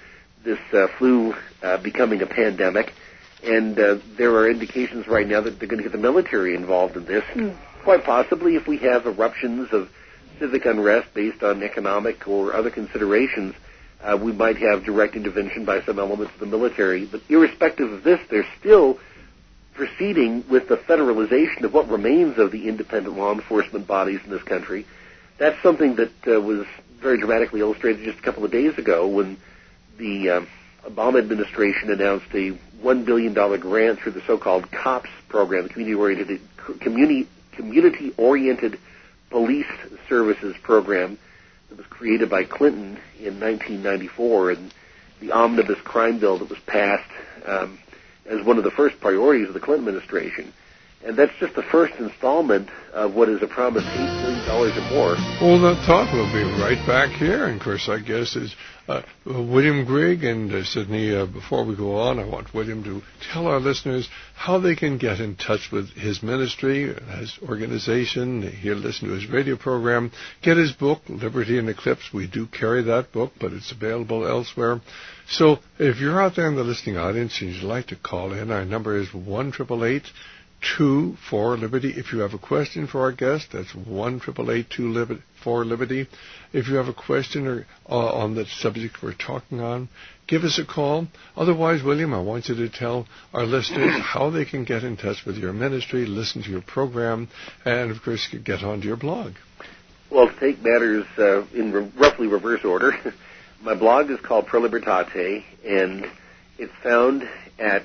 flu becoming a pandemic. And there are indications right now that they're going to get the military involved in this. Quite possibly, if we have eruptions of civic unrest based on economic or other considerations, we might have direct intervention by some elements of the military. But irrespective of this, they're still proceeding with the federalization of what remains of the independent law enforcement bodies in this country. That's something that was very dramatically illustrated just a couple of days ago when the Obama administration announced a $1 billion grant through the so-called COPS program, the Community-Oriented Police Services Program, that was created by Clinton in 1994, and the omnibus crime bill that was passed as one of the first priorities of the Clinton administration. And that's just the first installment of what is a promised $8 billion or more. Well, that thought, we'll be right back here. And, of course, I guess is William Grigg and Sydney, before we go on, I want William to tell our listeners how they can get in touch with his ministry, his organization, he'll listen to his radio program, get his book, Liberty and Eclipse. We do carry that book, but it's available elsewhere. So if you're out there in the listening audience and you'd like to call in, our number is 1-888-2-4-LIBERTY. If you have a question for our guest, that's 1-888-2-4-LIBERTY. If you have a question or on the subject we're talking on, give us a call. Otherwise, William, I want you to tell our listeners how they can get in touch with your ministry, listen to your program, and, of course, get onto your blog. Well, to take matters in roughly reverse order, my blog is called Pro Libertate, and it's found at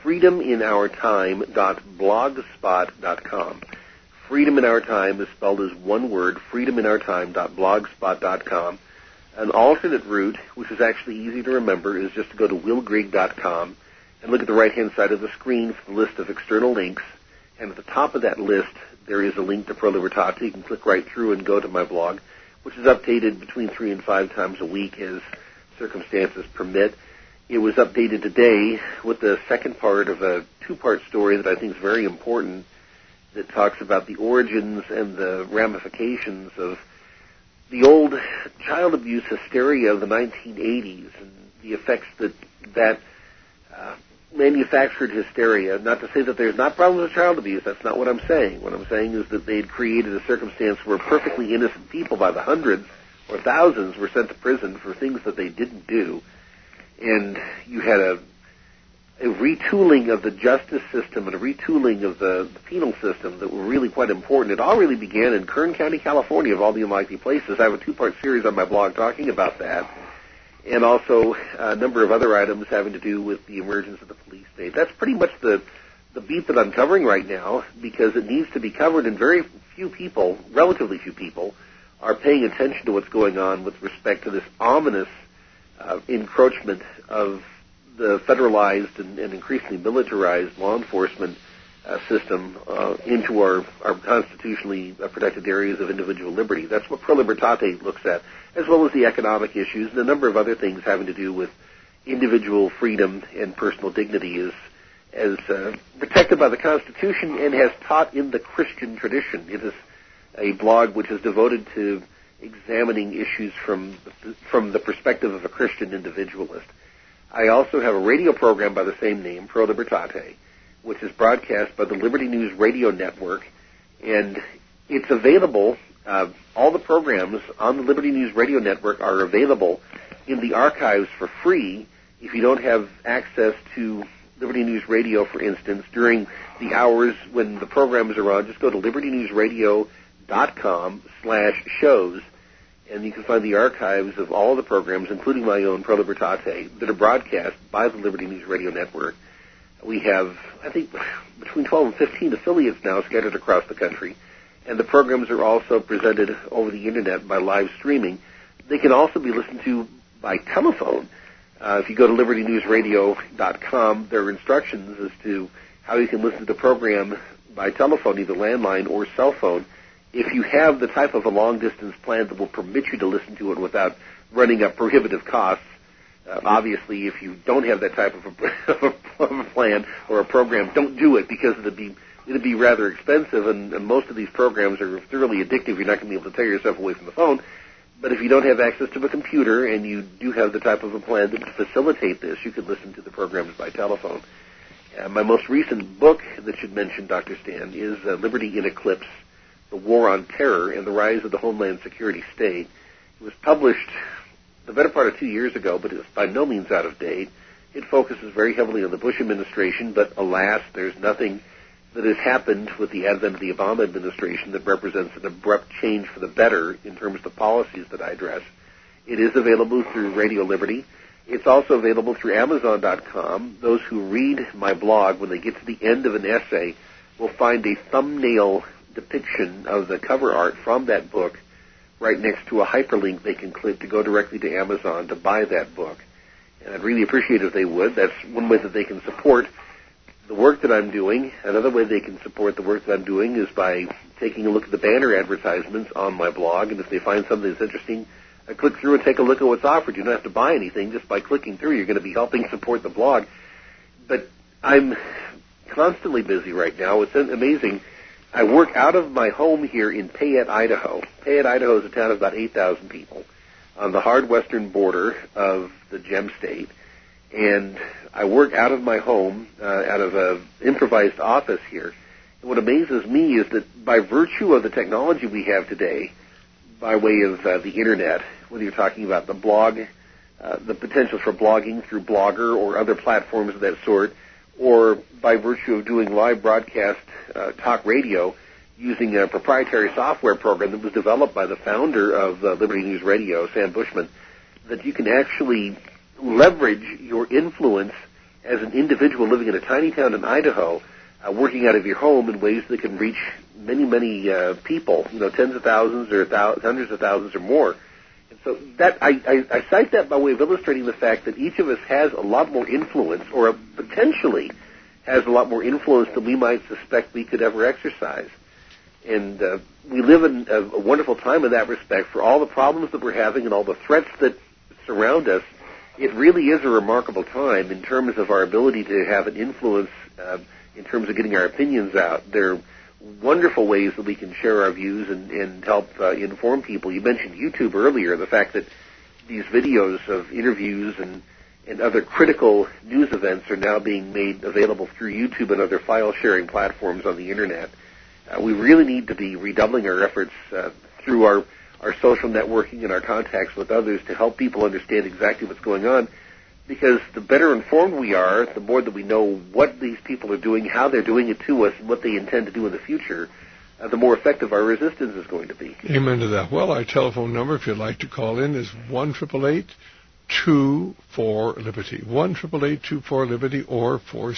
freedominourtime.blogspot.com. Freedom in Our Time is spelled as one word, freedominourtime.blogspot.com. An alternate route, which is actually easy to remember, is just to go to willgrigg.com and look at the right-hand side of the screen for the list of external links. And at the top of that list, there is a link to Pro Libertate. You can click right through and go to my blog, which is updated between 3 and 5 times a week as circumstances permit. It was updated today with the second part of a 2-part story that I think is very important, that talks about the origins and the ramifications of the old child abuse hysteria of the 1980s and the effects that manufactured hysteria. Not to say that there's not problems with child abuse. That's not what I'm saying. What I'm saying is that they had created a circumstance where perfectly innocent people by the hundreds or thousands were sent to prison for things that they didn't do. And you had a retooling of the justice system and a retooling of the penal system that were really quite important. It all really began in Kern County, California, of all the unlikely places. I have a 2-part series on my blog talking about that, and also a number of other items having to do with the emergence of the police state. That's pretty much the beat that I'm covering right now, because it needs to be covered, and very few people, relatively few people, are paying attention to what's going on with respect to this ominous encroachment of the federalized and increasingly militarized law enforcement system into our constitutionally protected areas of individual liberty. That's what Pro Libertate looks at, as well as the economic issues and a number of other things having to do with individual freedom and personal dignity as protected by the Constitution and has taught in the Christian tradition. It is a blog which is devoted to examining issues from the perspective of a Christian individualist. I also have a radio program by the same name, Pro Libertate, which is broadcast by the Liberty News Radio Network, and it's available, all the programs on the Liberty News Radio Network are available in the archives for free if you don't have access to Liberty News Radio, for instance, during the hours when the programs are on. Just go to libertynewsradio.com/shows, and you can find the archives of all the programs, including my own, Pro Libertate, that are broadcast by the Liberty News Radio Network. We have, I think, between 12 and 15 affiliates now scattered across the country, and the programs are also presented over the Internet by live streaming. They can also be listened to by telephone. If you go to libertynewsradio.com, there are instructions as to how you can listen to the program by telephone, either landline or cell phone, if you have the type of a long-distance plan that will permit you to listen to it without running up prohibitive costs. Obviously, if you don't have that type of a plan or a program, don't do it, because it'd be rather expensive, and most of these programs are thoroughly addictive. You're not going to be able to tear yourself away from the phone. But if you don't have access to a computer and you do have the type of a plan that would facilitate this, you could listen to the programs by telephone. My most recent book that you'd mentioned, Dr. Stan, is Liberty in Eclipse, The War on Terror and the Rise of the Homeland Security State. It was published the better part of 2 years ago, but it's by no means out of date. It focuses very heavily on the Bush administration, but alas, there's nothing that has happened with the advent of the Obama administration that represents an abrupt change for the better in terms of the policies that I address. It is available through Radio Liberty. It's also available through Amazon.com. Those who read my blog, when they get to the end of an essay, will find a thumbnail depiction of the cover art from that book right next to a hyperlink they can click to go directly to Amazon to buy that book. And I'd really appreciate it if they would. That's one way that they can support the work that I'm doing. Another way they can support the work that I'm doing is by taking a look at the banner advertisements on my blog, and if they find something that's interesting, click through and take a look at what's offered. You don't have to buy anything. Just by clicking through, you're going to be helping support the blog. But I'm constantly busy right now. It's amazing. I work out of my home here in Payette, Idaho. Payette, Idaho is a town of about 8,000 people on the hard western border of the Gem State. And I work out of my home, out of an improvised office here. And what amazes me is that by virtue of the technology we have today, by way of the Internet, whether you're talking about the blog, the potential for blogging through Blogger or other platforms of that sort, or by virtue of doing live broadcast talk radio using a proprietary software program that was developed by the founder of Liberty News Radio, Sam Bushman, that you can actually leverage your influence as an individual living in a tiny town in Idaho, working out of your home in ways that can reach many, many people, tens of thousands or hundreds of thousands or more. And so that I cite that by way of illustrating the fact that each of us has a lot more influence, or potentially has a lot more influence than we might suspect we could ever exercise. And we live in a wonderful time in that respect. For all the problems that we're having and all the threats that surround us, it really is a remarkable time in terms of our ability to have an influence in terms of getting our opinions out. There are wonderful ways that we can share our views and help inform people. You mentioned YouTube earlier, the fact that these videos of interviews and other critical news events are now being made available through YouTube and other file-sharing platforms on the Internet. We really need to be redoubling our efforts through our social networking and our contacts with others to help people understand exactly what's going on, because the better informed we are, the more that we know what these people are doing, how they're doing it to us, and what they intend to do in the future, the more effective our resistance is going to be. Amen to that. Well, our telephone number, if you'd like to call in, is 1-888 1-888-24-LIBERTY, 1-888-24-LIBERTY, or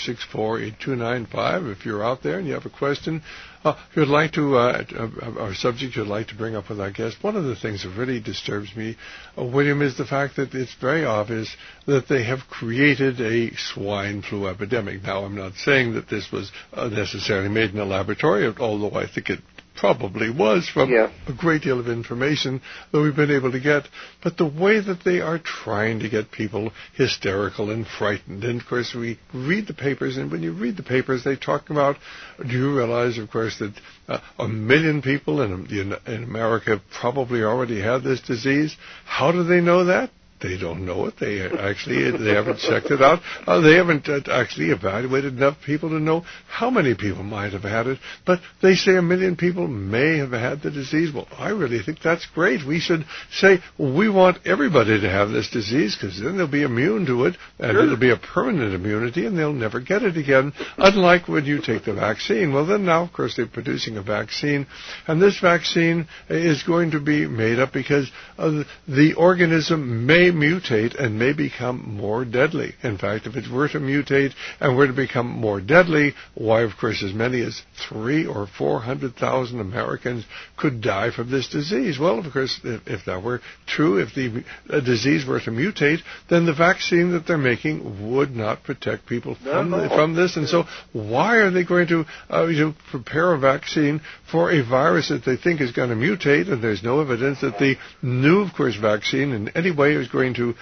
464-8295. If you're out there and you have a question, if you'd like to, or subject you'd like to bring up with our guest, one of the things that really disturbs me, William, is the fact that it's very obvious that they have created a swine flu epidemic. Now, I'm not saying that this was necessarily made in a laboratory, although I think it probably was from a great deal of information that we've been able to get. But the way that they are trying to get people hysterical and frightened, and of course we read the papers, and when you read the papers they talk about, do you realize, of course, that 1 million people in America probably already have this disease? How do they know that? They don't know it. They haven't checked it out. They haven't actually evaluated enough people to know how many people might have had it. But they say 1 million people may have had the disease. Well, I really think that's great. We should say we want everybody to have this disease, because then they'll be immune to it, and it'll be a permanent immunity, and they'll never get it again. Unlike when you take the vaccine. Well, then now, of course, they're producing a vaccine, and this vaccine is going to be made up because the organism may mutate and may become more deadly. In fact, if it were to mutate and were to become more deadly, why, of course, as many as 300,000 or 400,000 Americans could die from this disease. Well, of course, if that were true, if the disease were to mutate, then the vaccine that they're making would not protect people from this. And so why are they going to prepare a vaccine for a virus that they think is going to mutate, and there's no evidence that the new, of course, vaccine in any way is going to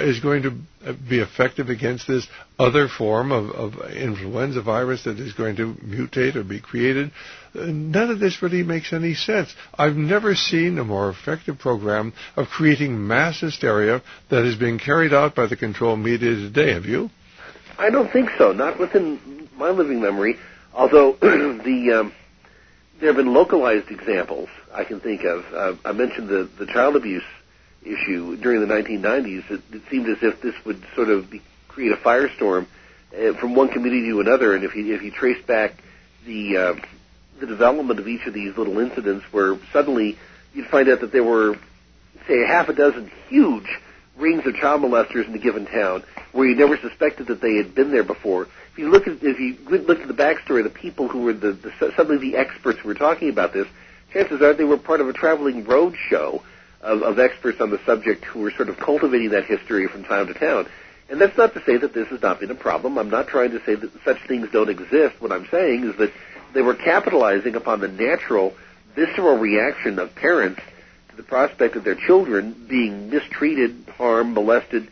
be effective against this other form of influenza virus that is going to mutate or be created? None of this really makes any sense. I've never seen a more effective program of creating mass hysteria that is being carried out by the control media today. Have you? I don't think so. Not within my living memory. Although there have been localized examples I can think of. I mentioned the child abuse issue during the 1990s. It seemed as if this would sort of create a firestorm from one community to another. And if you trace back the development of each of these little incidents, where suddenly you'd find out that there were, say, a half a dozen huge rings of child molesters in a given town, where you never suspected that they had been there before. If you look at the backstory of the people who were suddenly the experts who were talking about this, chances are they were part of a traveling road show of experts on the subject who were sort of cultivating that hysteria from town to town. And that's not to say that this has not been a problem. I'm not trying to say that such things don't exist. What I'm saying is that they were capitalizing upon the natural, visceral reaction of parents to the prospect of their children being mistreated, harmed, molested,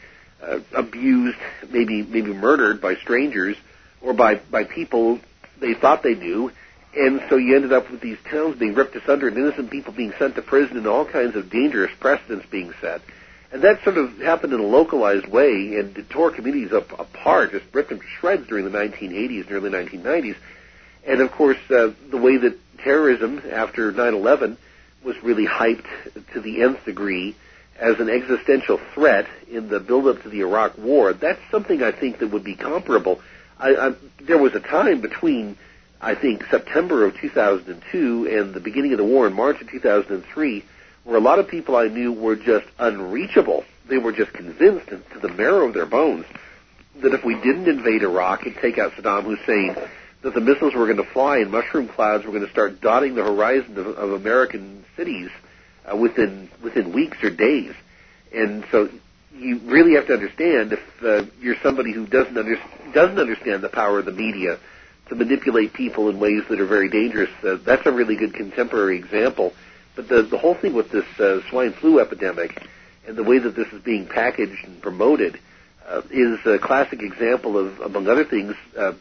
abused, maybe murdered by strangers or by people they thought they knew. And so you ended up with these towns being ripped asunder and innocent people being sent to prison and all kinds of dangerous precedents being set. And that sort of happened in a localized way, and it tore communities apart, just ripped them to shreds during the 1980s and early 1990s. And, of course, the way that terrorism after 9/11 was really hyped to the nth degree as an existential threat in the build-up to the Iraq War, that's something I think that would be comparable. There was a time between, I think, September of 2002 and the beginning of the war in March of 2003, where a lot of people I knew were just unreachable. They were just convinced to the marrow of their bones that if we didn't invade Iraq and take out Saddam Hussein, that the missiles were going to fly and mushroom clouds were going to start dotting the horizon of American cities within weeks or days. And so you really have to understand, if you're somebody who doesn't understand the power of the media to manipulate people in ways that are very dangerous, that's a really good contemporary example. But the whole thing with this swine flu epidemic and the way that this is being packaged and promoted is a classic example of, among other things,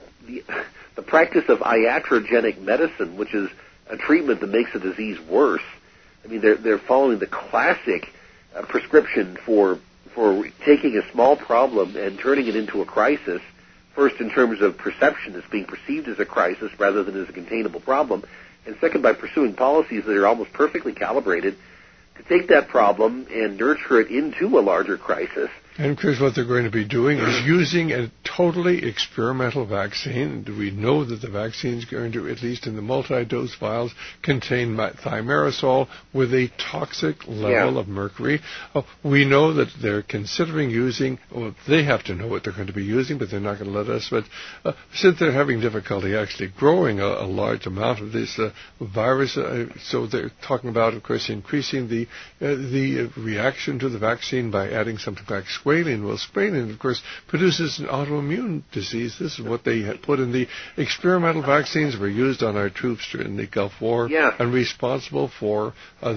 the practice of iatrogenic medicine, which is a treatment that makes the disease worse. I mean, they're following the classic prescription for taking a small problem and turning it into a crisis, first in terms of perception, it's being perceived as a crisis rather than as a containable problem, and second by pursuing policies that are almost perfectly calibrated to take that problem and nurture it into a larger crisis. And, Chris, what they're going to be doing is using a totally experimental vaccine. We know that the vaccine is going to, at least in the multi-dose vials, contain thimerosal with a toxic level of mercury. We know that they're considering using, well, they have to know what they're going to be using, but they're not going to let us. But since they're having difficulty actually growing a large amount of this virus, so they're talking about, of course, increasing the reaction to the vaccine by adding something like squalene. Well, squalene, of course, produces an autoimmune disease. This is what they had put in the experimental vaccines that were used on our troops during the Gulf War and responsible for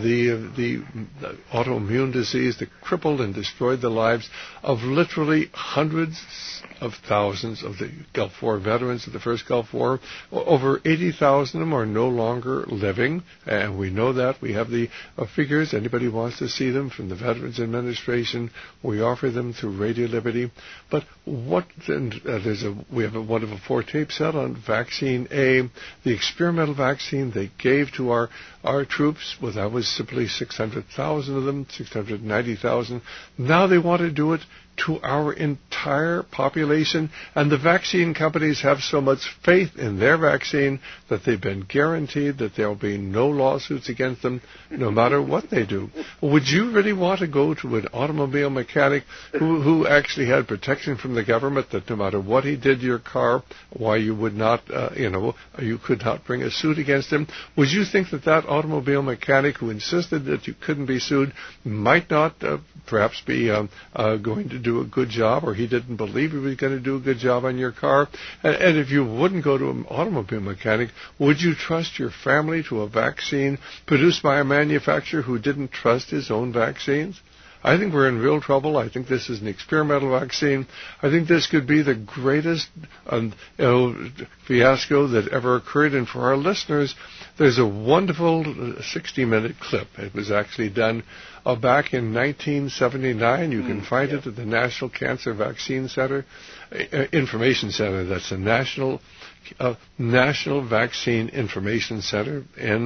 the autoimmune disease that crippled and destroyed the lives of literally hundreds of thousands of the Gulf War veterans of the first Gulf War. Over 80,000 of them are no longer living, and we know that. We have the figures. Anybody wants to see them from the Veterans Administration, we offer them through Radio Liberty. But what then? We have a wonderful 4-tape set on Vaccine A, the experimental vaccine they gave to our troops. Well, that was simply 600,000 of them, 690,000. Now they want to do it to our entire population, and the vaccine companies have so much faith in their vaccine that they've been guaranteed that there will be no lawsuits against them no matter what they do. Would you really want to go to an automobile mechanic who actually had protection from the government that no matter what he did to your car, why you would not, you could not bring a suit against him? Would you think that automobile mechanic who insisted that you couldn't be sued might not perhaps be going to do a good job, or he didn't believe he was going to do a good job on your car? And if you wouldn't go to an automobile mechanic, would you trust your family to a vaccine produced by a manufacturer who didn't trust his own vaccines? I think we're in real trouble. I think this is an experimental vaccine. I think this could be the greatest fiasco that ever occurred. And for our listeners, there's a wonderful 60-minute clip. It was actually done back in 1979. You can find it at the National Cancer Vaccine Center, Information Center. That's the National Vaccine Information Center,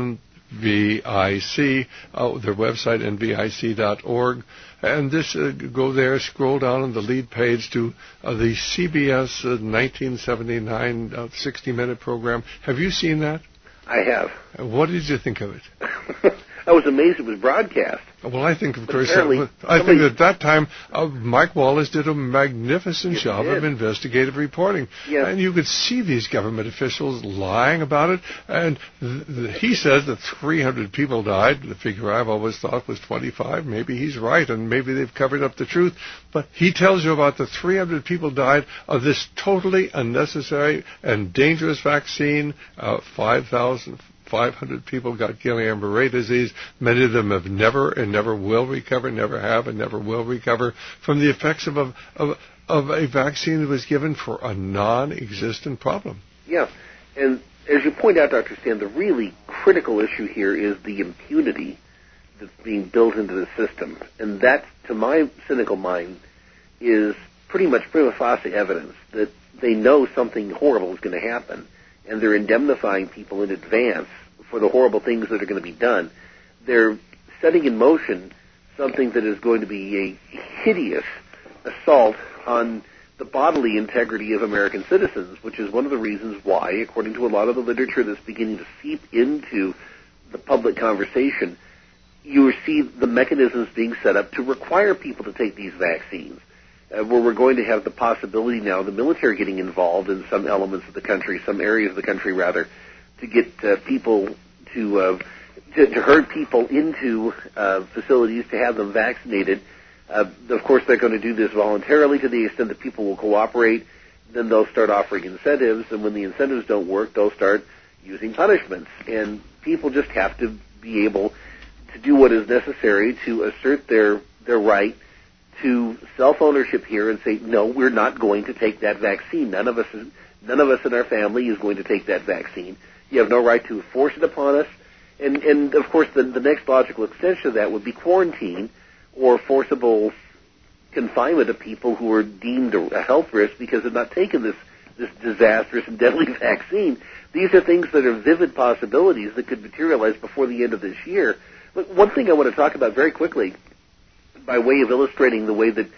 NVIC, their website, nvic.org. And this, go there, scroll down on the lead page to the CBS 1979 60-minute program. Have you seen that? I have. What did you think of it? I was amazed it was broadcast. Well, I think, of course, I think at that time, Mike Wallace did a magnificent job of investigative reporting. Yes. And you could see these government officials lying about it. And he says that 300 people died. The figure I've always thought was 25. Maybe he's right, and maybe they've covered up the truth. But he tells you about the 300 people died of this totally unnecessary and dangerous vaccine. 500 people got Guillain-Barré disease. Many of them have never and never will recover, never have and never will recover from the effects of a vaccine that was given for a non-existent problem. Yeah, and as you point out, Dr. Stan, the really critical issue here is the impunity that's being built into the system. And that, to my cynical mind, is pretty much prima facie evidence that they know something horrible is going to happen, and they're indemnifying people in advance for the horrible things that are going to be done. They're setting in motion something that is going to be a hideous assault on the bodily integrity of American citizens, which is one of the reasons why, according to a lot of the literature that's beginning to seep into the public conversation, you see the mechanisms being set up to require people to take these vaccines. Where we're going to have the possibility now, the military getting involved in some elements of the country, some areas of the country rather, to get people to herd people into facilities to have them vaccinated. Of course, they're going to do this voluntarily to the extent that people will cooperate. Then they'll start offering incentives, and when the incentives don't work, they'll start using punishments. And people just have to be able to do what is necessary to assert their right to self-ownership here and say, no, we're not going to take that vaccine. None of us in our family is going to take that vaccine. You have no right to force it upon us. And of course, the next logical extension of that would be quarantine or forcible confinement of people who are deemed a health risk because they've not taken this disastrous and deadly vaccine. These are things that are vivid possibilities that could materialize before the end of this year. But one thing I want to talk about very quickly, by way of illustrating the way that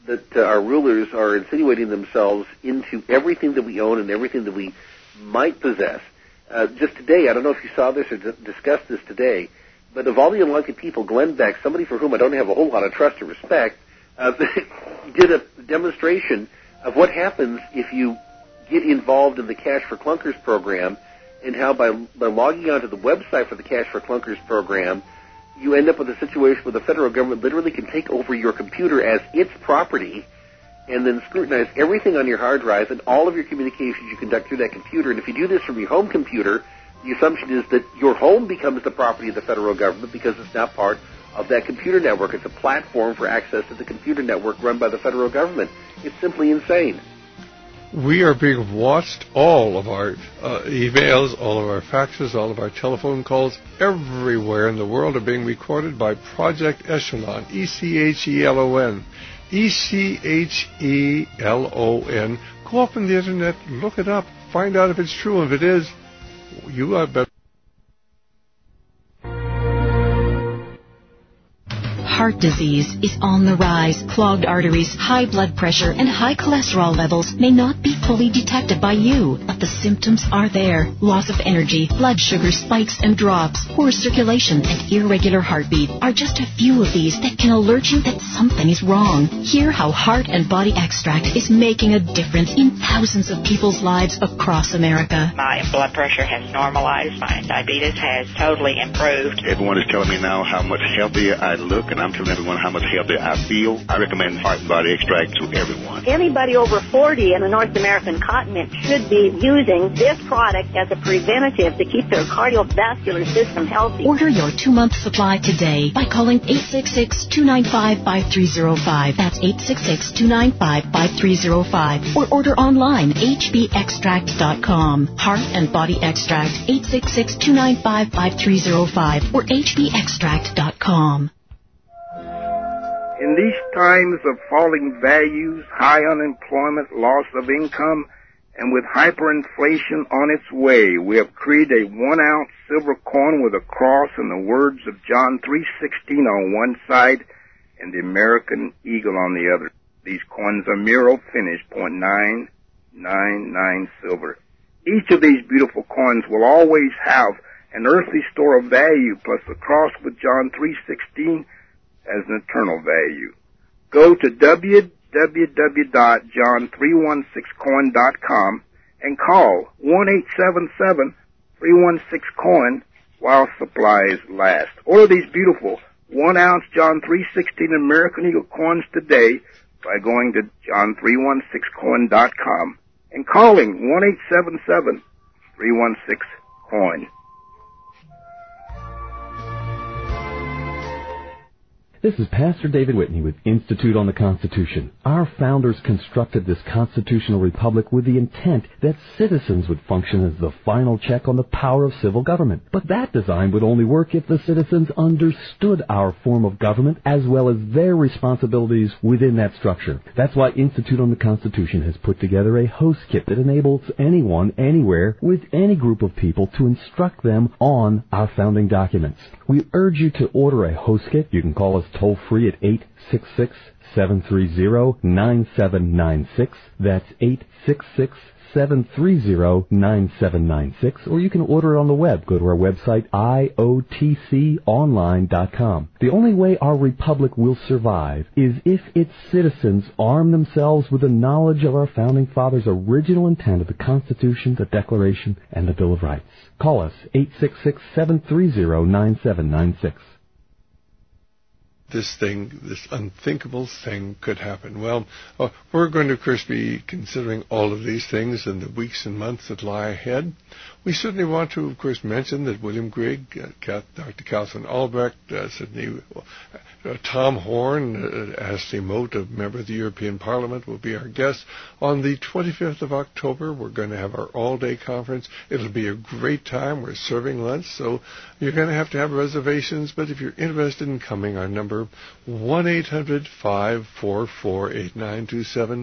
that our rulers are insinuating themselves into everything that we own and everything that we might possess. Just today, I don't know if you saw this or discussed this today, but of all the unlucky people, Glenn Beck, somebody for whom I don't have a whole lot of trust or respect, did a demonstration of what happens if you get involved in the Cash for Clunkers program, and how by logging onto the website for the Cash for Clunkers program, you end up with a situation where the federal government literally can take over your computer as its property and then scrutinize everything on your hard drive and all of your communications you conduct through that computer. And if you do this from your home computer, the assumption is that your home becomes the property of the federal government because it's now part of that computer network. It's a platform for access to the computer network run by the federal government. It's simply insane. We are being watched. All of our emails, all of our faxes, all of our telephone calls, everywhere in the world are being recorded by Project Echelon, ECHELON. ECHELON. Go up on the internet, look it up, find out if it's true. If it is, you are better. Heart disease is on the rise. Clogged arteries, high blood pressure, and high cholesterol levels may not be fully detected by you, but the symptoms are there. Loss of energy, blood sugar spikes and drops, poor circulation, and irregular heartbeat are just a few of these that can alert you that something is wrong. Hear how Heart and Body Extract is making a difference in thousands of people's lives across America. My blood pressure has normalized. My diabetes has totally improved. Everyone is telling me now how much healthier I look, and I'm telling everyone how much healthier I feel. I recommend Heart and Body Extract to everyone. Anybody over 40 in the North American continent should be using this product as a preventative to keep their cardiovascular system healthy. Order your 2-month supply today by calling 866-295-5305. That's 866-295-5305. Or order online, hbextract.com. Heart and Body Extract, 866-295-5305 or hbextract.com. In these times of falling values, high unemployment, loss of income, and with hyperinflation on its way, we have created a 1-ounce silver coin with a cross and the words of John 3:16 on one side and the American eagle on the other. These coins are Miro finished, 0.999 silver. Each of these beautiful coins will always have an earthly store of value plus the cross with John 3:16 as an eternal value. Go to www.john316coin.com and call 1-877-316-COIN while supplies last. Order these beautiful 1-ounce John 3:16 American Eagle coins today by going to john316coin.com and calling 1-877-316-COIN. This is Pastor David Whitney with Institute on the Constitution. Our founders constructed this constitutional republic with the intent that citizens would function as the final check on the power of civil government. But that design would only work if the citizens understood our form of government as well as their responsibilities within that structure. That's why Institute on the Constitution has put together a host kit that enables anyone, anywhere, with any group of people to instruct them on our founding documents. We urge you to order a host kit. You can call us toll-free at 866-730-9796. That's 866-730-9796. Or you can order it on the web. Go to our website, iotconline.com. The only way our republic will survive is if its citizens arm themselves with the knowledge of our founding fathers' original intent of the Constitution, the Declaration, and the Bill of Rights. Call us, 866-730-9796. This unthinkable thing could happen. Well, we're going to, of course, be considering all of these things in the weeks and months that lie ahead. We certainly want to, of course, mention that William Grigg, Dr. Catherine Albrecht, Tom Horn, Ashley Mote, a member of the European Parliament, will be our guests. On the 25th of October, we're going to have our all-day conference. It'll be a great time. We're serving lunch, so you're going to have reservations. But if you're interested in coming, our number number, 1-800-544-8927.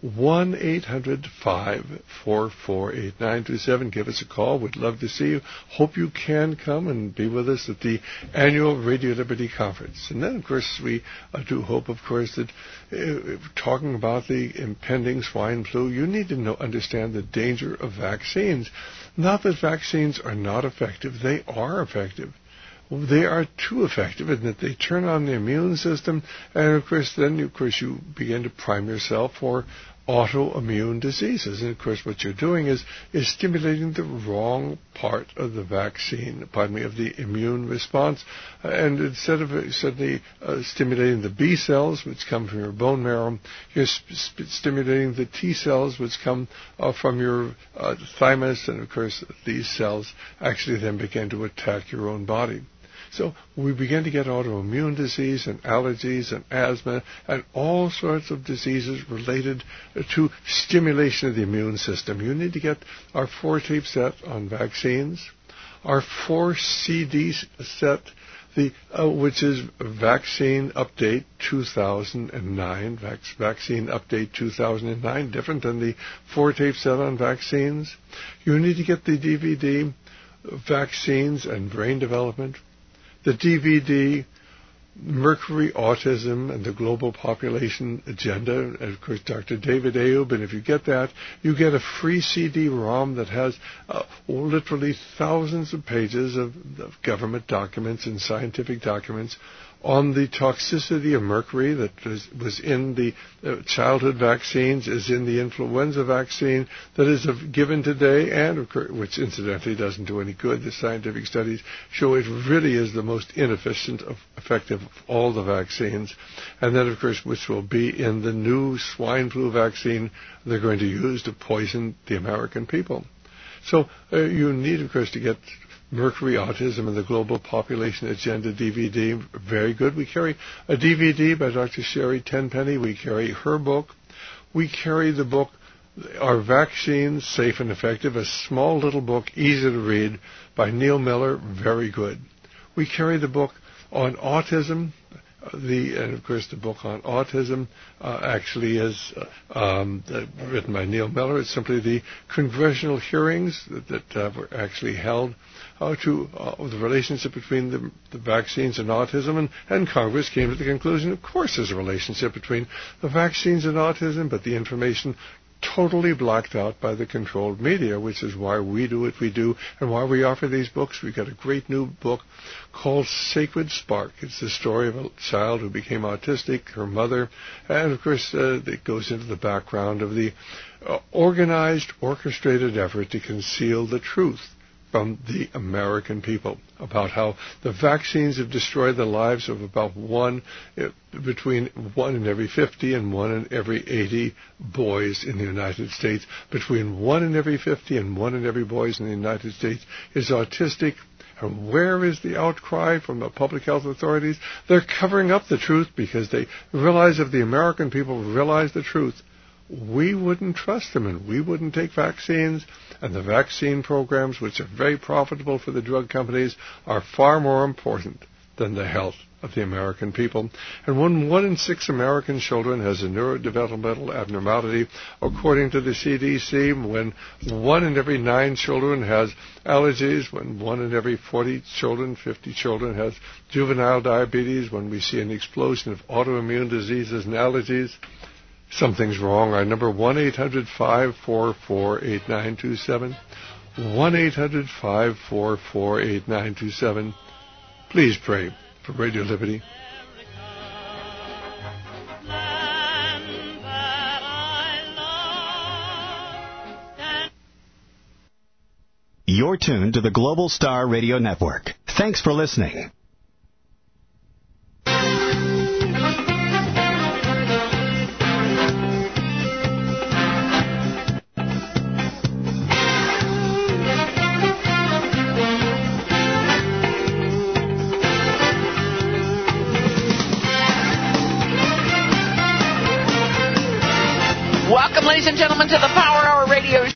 1-800-544-8927. Give us a call. We'd love to see you. Hope you can come and be with us at the annual Radio Liberty Conference. And then, of course, we do hope, of course, that talking about the impending swine flu, you need to understand the danger of vaccines. Not that vaccines are not effective. They are effective. They are too effective in that they turn on the immune system, and of course then you begin to prime yourself for autoimmune diseases. And of course what you're doing is stimulating the wrong part of the vaccine, of the immune response. And instead of suddenly stimulating the B cells, which come from your bone marrow, you're stimulating the T cells, which come from your thymus. And of course these cells actually then begin to attack your own body. So we begin to get autoimmune disease and allergies and asthma and all sorts of diseases related to stimulation of the immune system. You need to get our 4-tape set on vaccines, our 4-CD set, which is Vaccine Update 2009, Vaccine Update 2009, different than the 4-tape set on vaccines. You need to get the DVD, Vaccines and Brain Development, the DVD, Mercury, Autism, and the Global Population Agenda, and of course Dr. David Ayub. And if you get that, you get a free CD-ROM that has literally thousands of pages of government documents and scientific documents on the toxicity of mercury that was in the childhood vaccines, is in the influenza vaccine that is given today, and which incidentally doesn't do any good. The scientific studies show it really is the most inefficient, effective of all the vaccines. And then, of course, which will be in the new swine flu vaccine they're going to use to poison the American people. So you need, of course, to get Mercury, Autism, and the Global Population Agenda DVD. Very good. We carry a DVD by Dr. Sherry Tenpenny. We carry her book. We carry the book, Are Vaccines Safe and Effective? A small little book, easy to read, by Neil Miller. Very good. We carry the book on autism. And of course, the book on autism actually is written by Neil Miller. It's simply the congressional hearings that were actually held to the relationship between the vaccines and autism. And Congress came to the conclusion, of course, there's a relationship between the vaccines and autism, but the information totally blocked out by the controlled media, which is why we do what we do and why we offer these books. We've got a great new book called Sacred Spark. It's the story of a child who became autistic, her mother, and of course it goes into the background of the organized, orchestrated effort to conceal the truth from the American people about how the vaccines have destroyed the lives of about between 1 in every 50 and 1 in every 80 boys in the United States. Between 1 in every 50 and 1 in every boys in the United States is autistic. And where is the outcry from the public health authorities? They're covering up the truth because they realize if the American people realize the truth, we wouldn't trust them and we wouldn't take vaccines. And the vaccine programs, which are very profitable for the drug companies, are far more important than the health of the American people. And 1 in 6 American children has a neurodevelopmental abnormality, according to the CDC. When 1 in every 9 children has allergies, when 1 in every 50 children has juvenile diabetes, when we see an explosion of autoimmune diseases and allergies, something's wrong. Our number, 1-800-544-8927. 1-800-544-8927. Please pray for Radio Liberty. You're tuned to the Global Star Radio Network. Thanks for listening. Welcome, ladies and gentlemen, to the Power Hour Radio